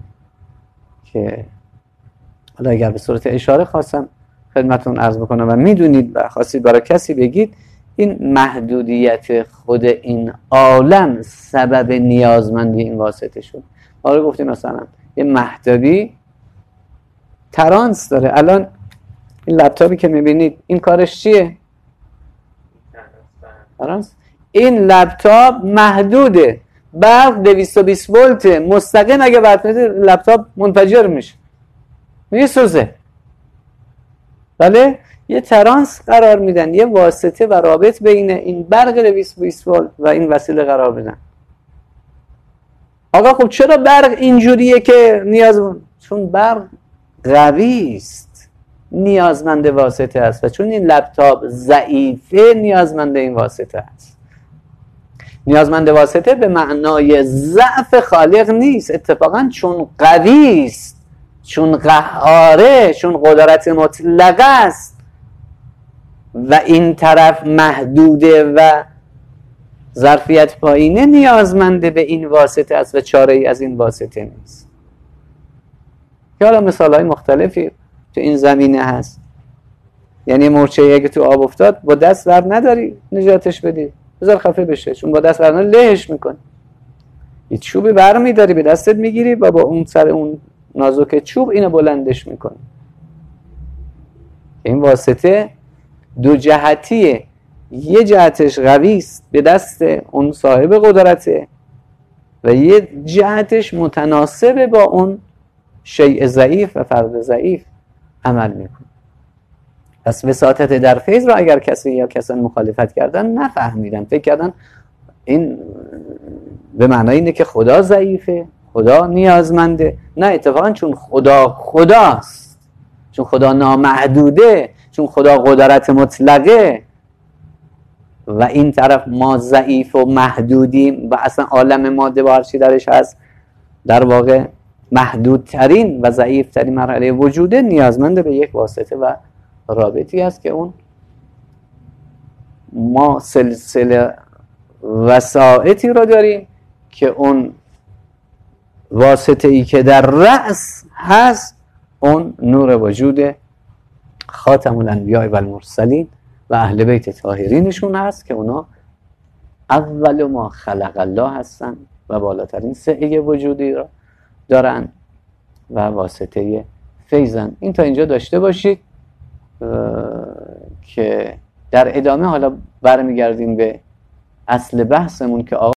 که حالا اگر به صورت اشاره خواستم خدمتون عرض بکنم و میدونید و خواستید برای کسی بگید، این محدودیت خود این عالم سبب نیازمندی این واسطه شد. حالا گفتیم مثلا یه مهدوی ترانس داره، الان این لپتاپی که میبینید این کارش چیه؟ ترانس. این لپتاپ محدوده، برق دویست و بیست ولت مستقیم، اگه برق میده لپتاپ منفجر میشه، میسوزه. بله یه ترانس قرار میدن، یه واسطه و رابط بین این برق دویست و بیست ولت و این وسیله قرار بدن. آقا خب چرا برق اینجوریه که نیازمند؟ چون برق قوی است، نیازمند واسطه است، و چون این لپتاپ ضعیفه نیازمند این واسطه است. نیازمند واسطه به معنای ضعف خالق نیست، اتفاقا چون قوی است، چون قهاره، چون قدرت مطلقه است و این طرف محدوده و ظرفیت پایینه، نیازمنده به این واسطه است و چاره ای از این واسطه نیست. که حالا مثال های مختلفی تو این زمینه هست. یعنی مرچه اگه تو آب افتاد با دست ور نداری نجاتش بدی، بذار خفه بشه، چون با دست ور نداری لهش میکنی. یه چوبی برمی داری به دستت میگیری و با اون سر اون نازک چوب اینو بلندش میکنی. این واسطه دو جهتیه، یه جهتش قوی است به دست اون صاحب قدرته و یه جهتش متناسب با اون شیء ضعیف و فرد ضعیف عمل میکنه. پس وساطت در فیض را اگر کسی یا کسان مخالفت کردن نفهمیدن، فکر کردن این به معنای اینه که خدا ضعیفه، خدا نیازمنده. نه، اتفاقا چون خدا خداست، چون خدا نامحدوده، چون خدا قدرت مطلقه و این طرف ما ضعیف و محدودیم و اصلا عالم ماده با هر چی درش هست در واقع محدودترین و ضعیفترین مرحله وجوده، نیازمند به یک واسطه و رابطی است که اون ما سلسله وسائطی رو داریم که اون واسطه ای که در رأس هست اون نور وجود خاتم الانبیاء و المرسلین و اهل بیت طاهرینشون هست که اونا اول ما خلق الله هستن و بالاترین سعه وجودی را دارن و واسطه فیضن. این تا اینجا داشته باشید که در ادامه حالا برمیگردیم به اصل بحثمون که آقا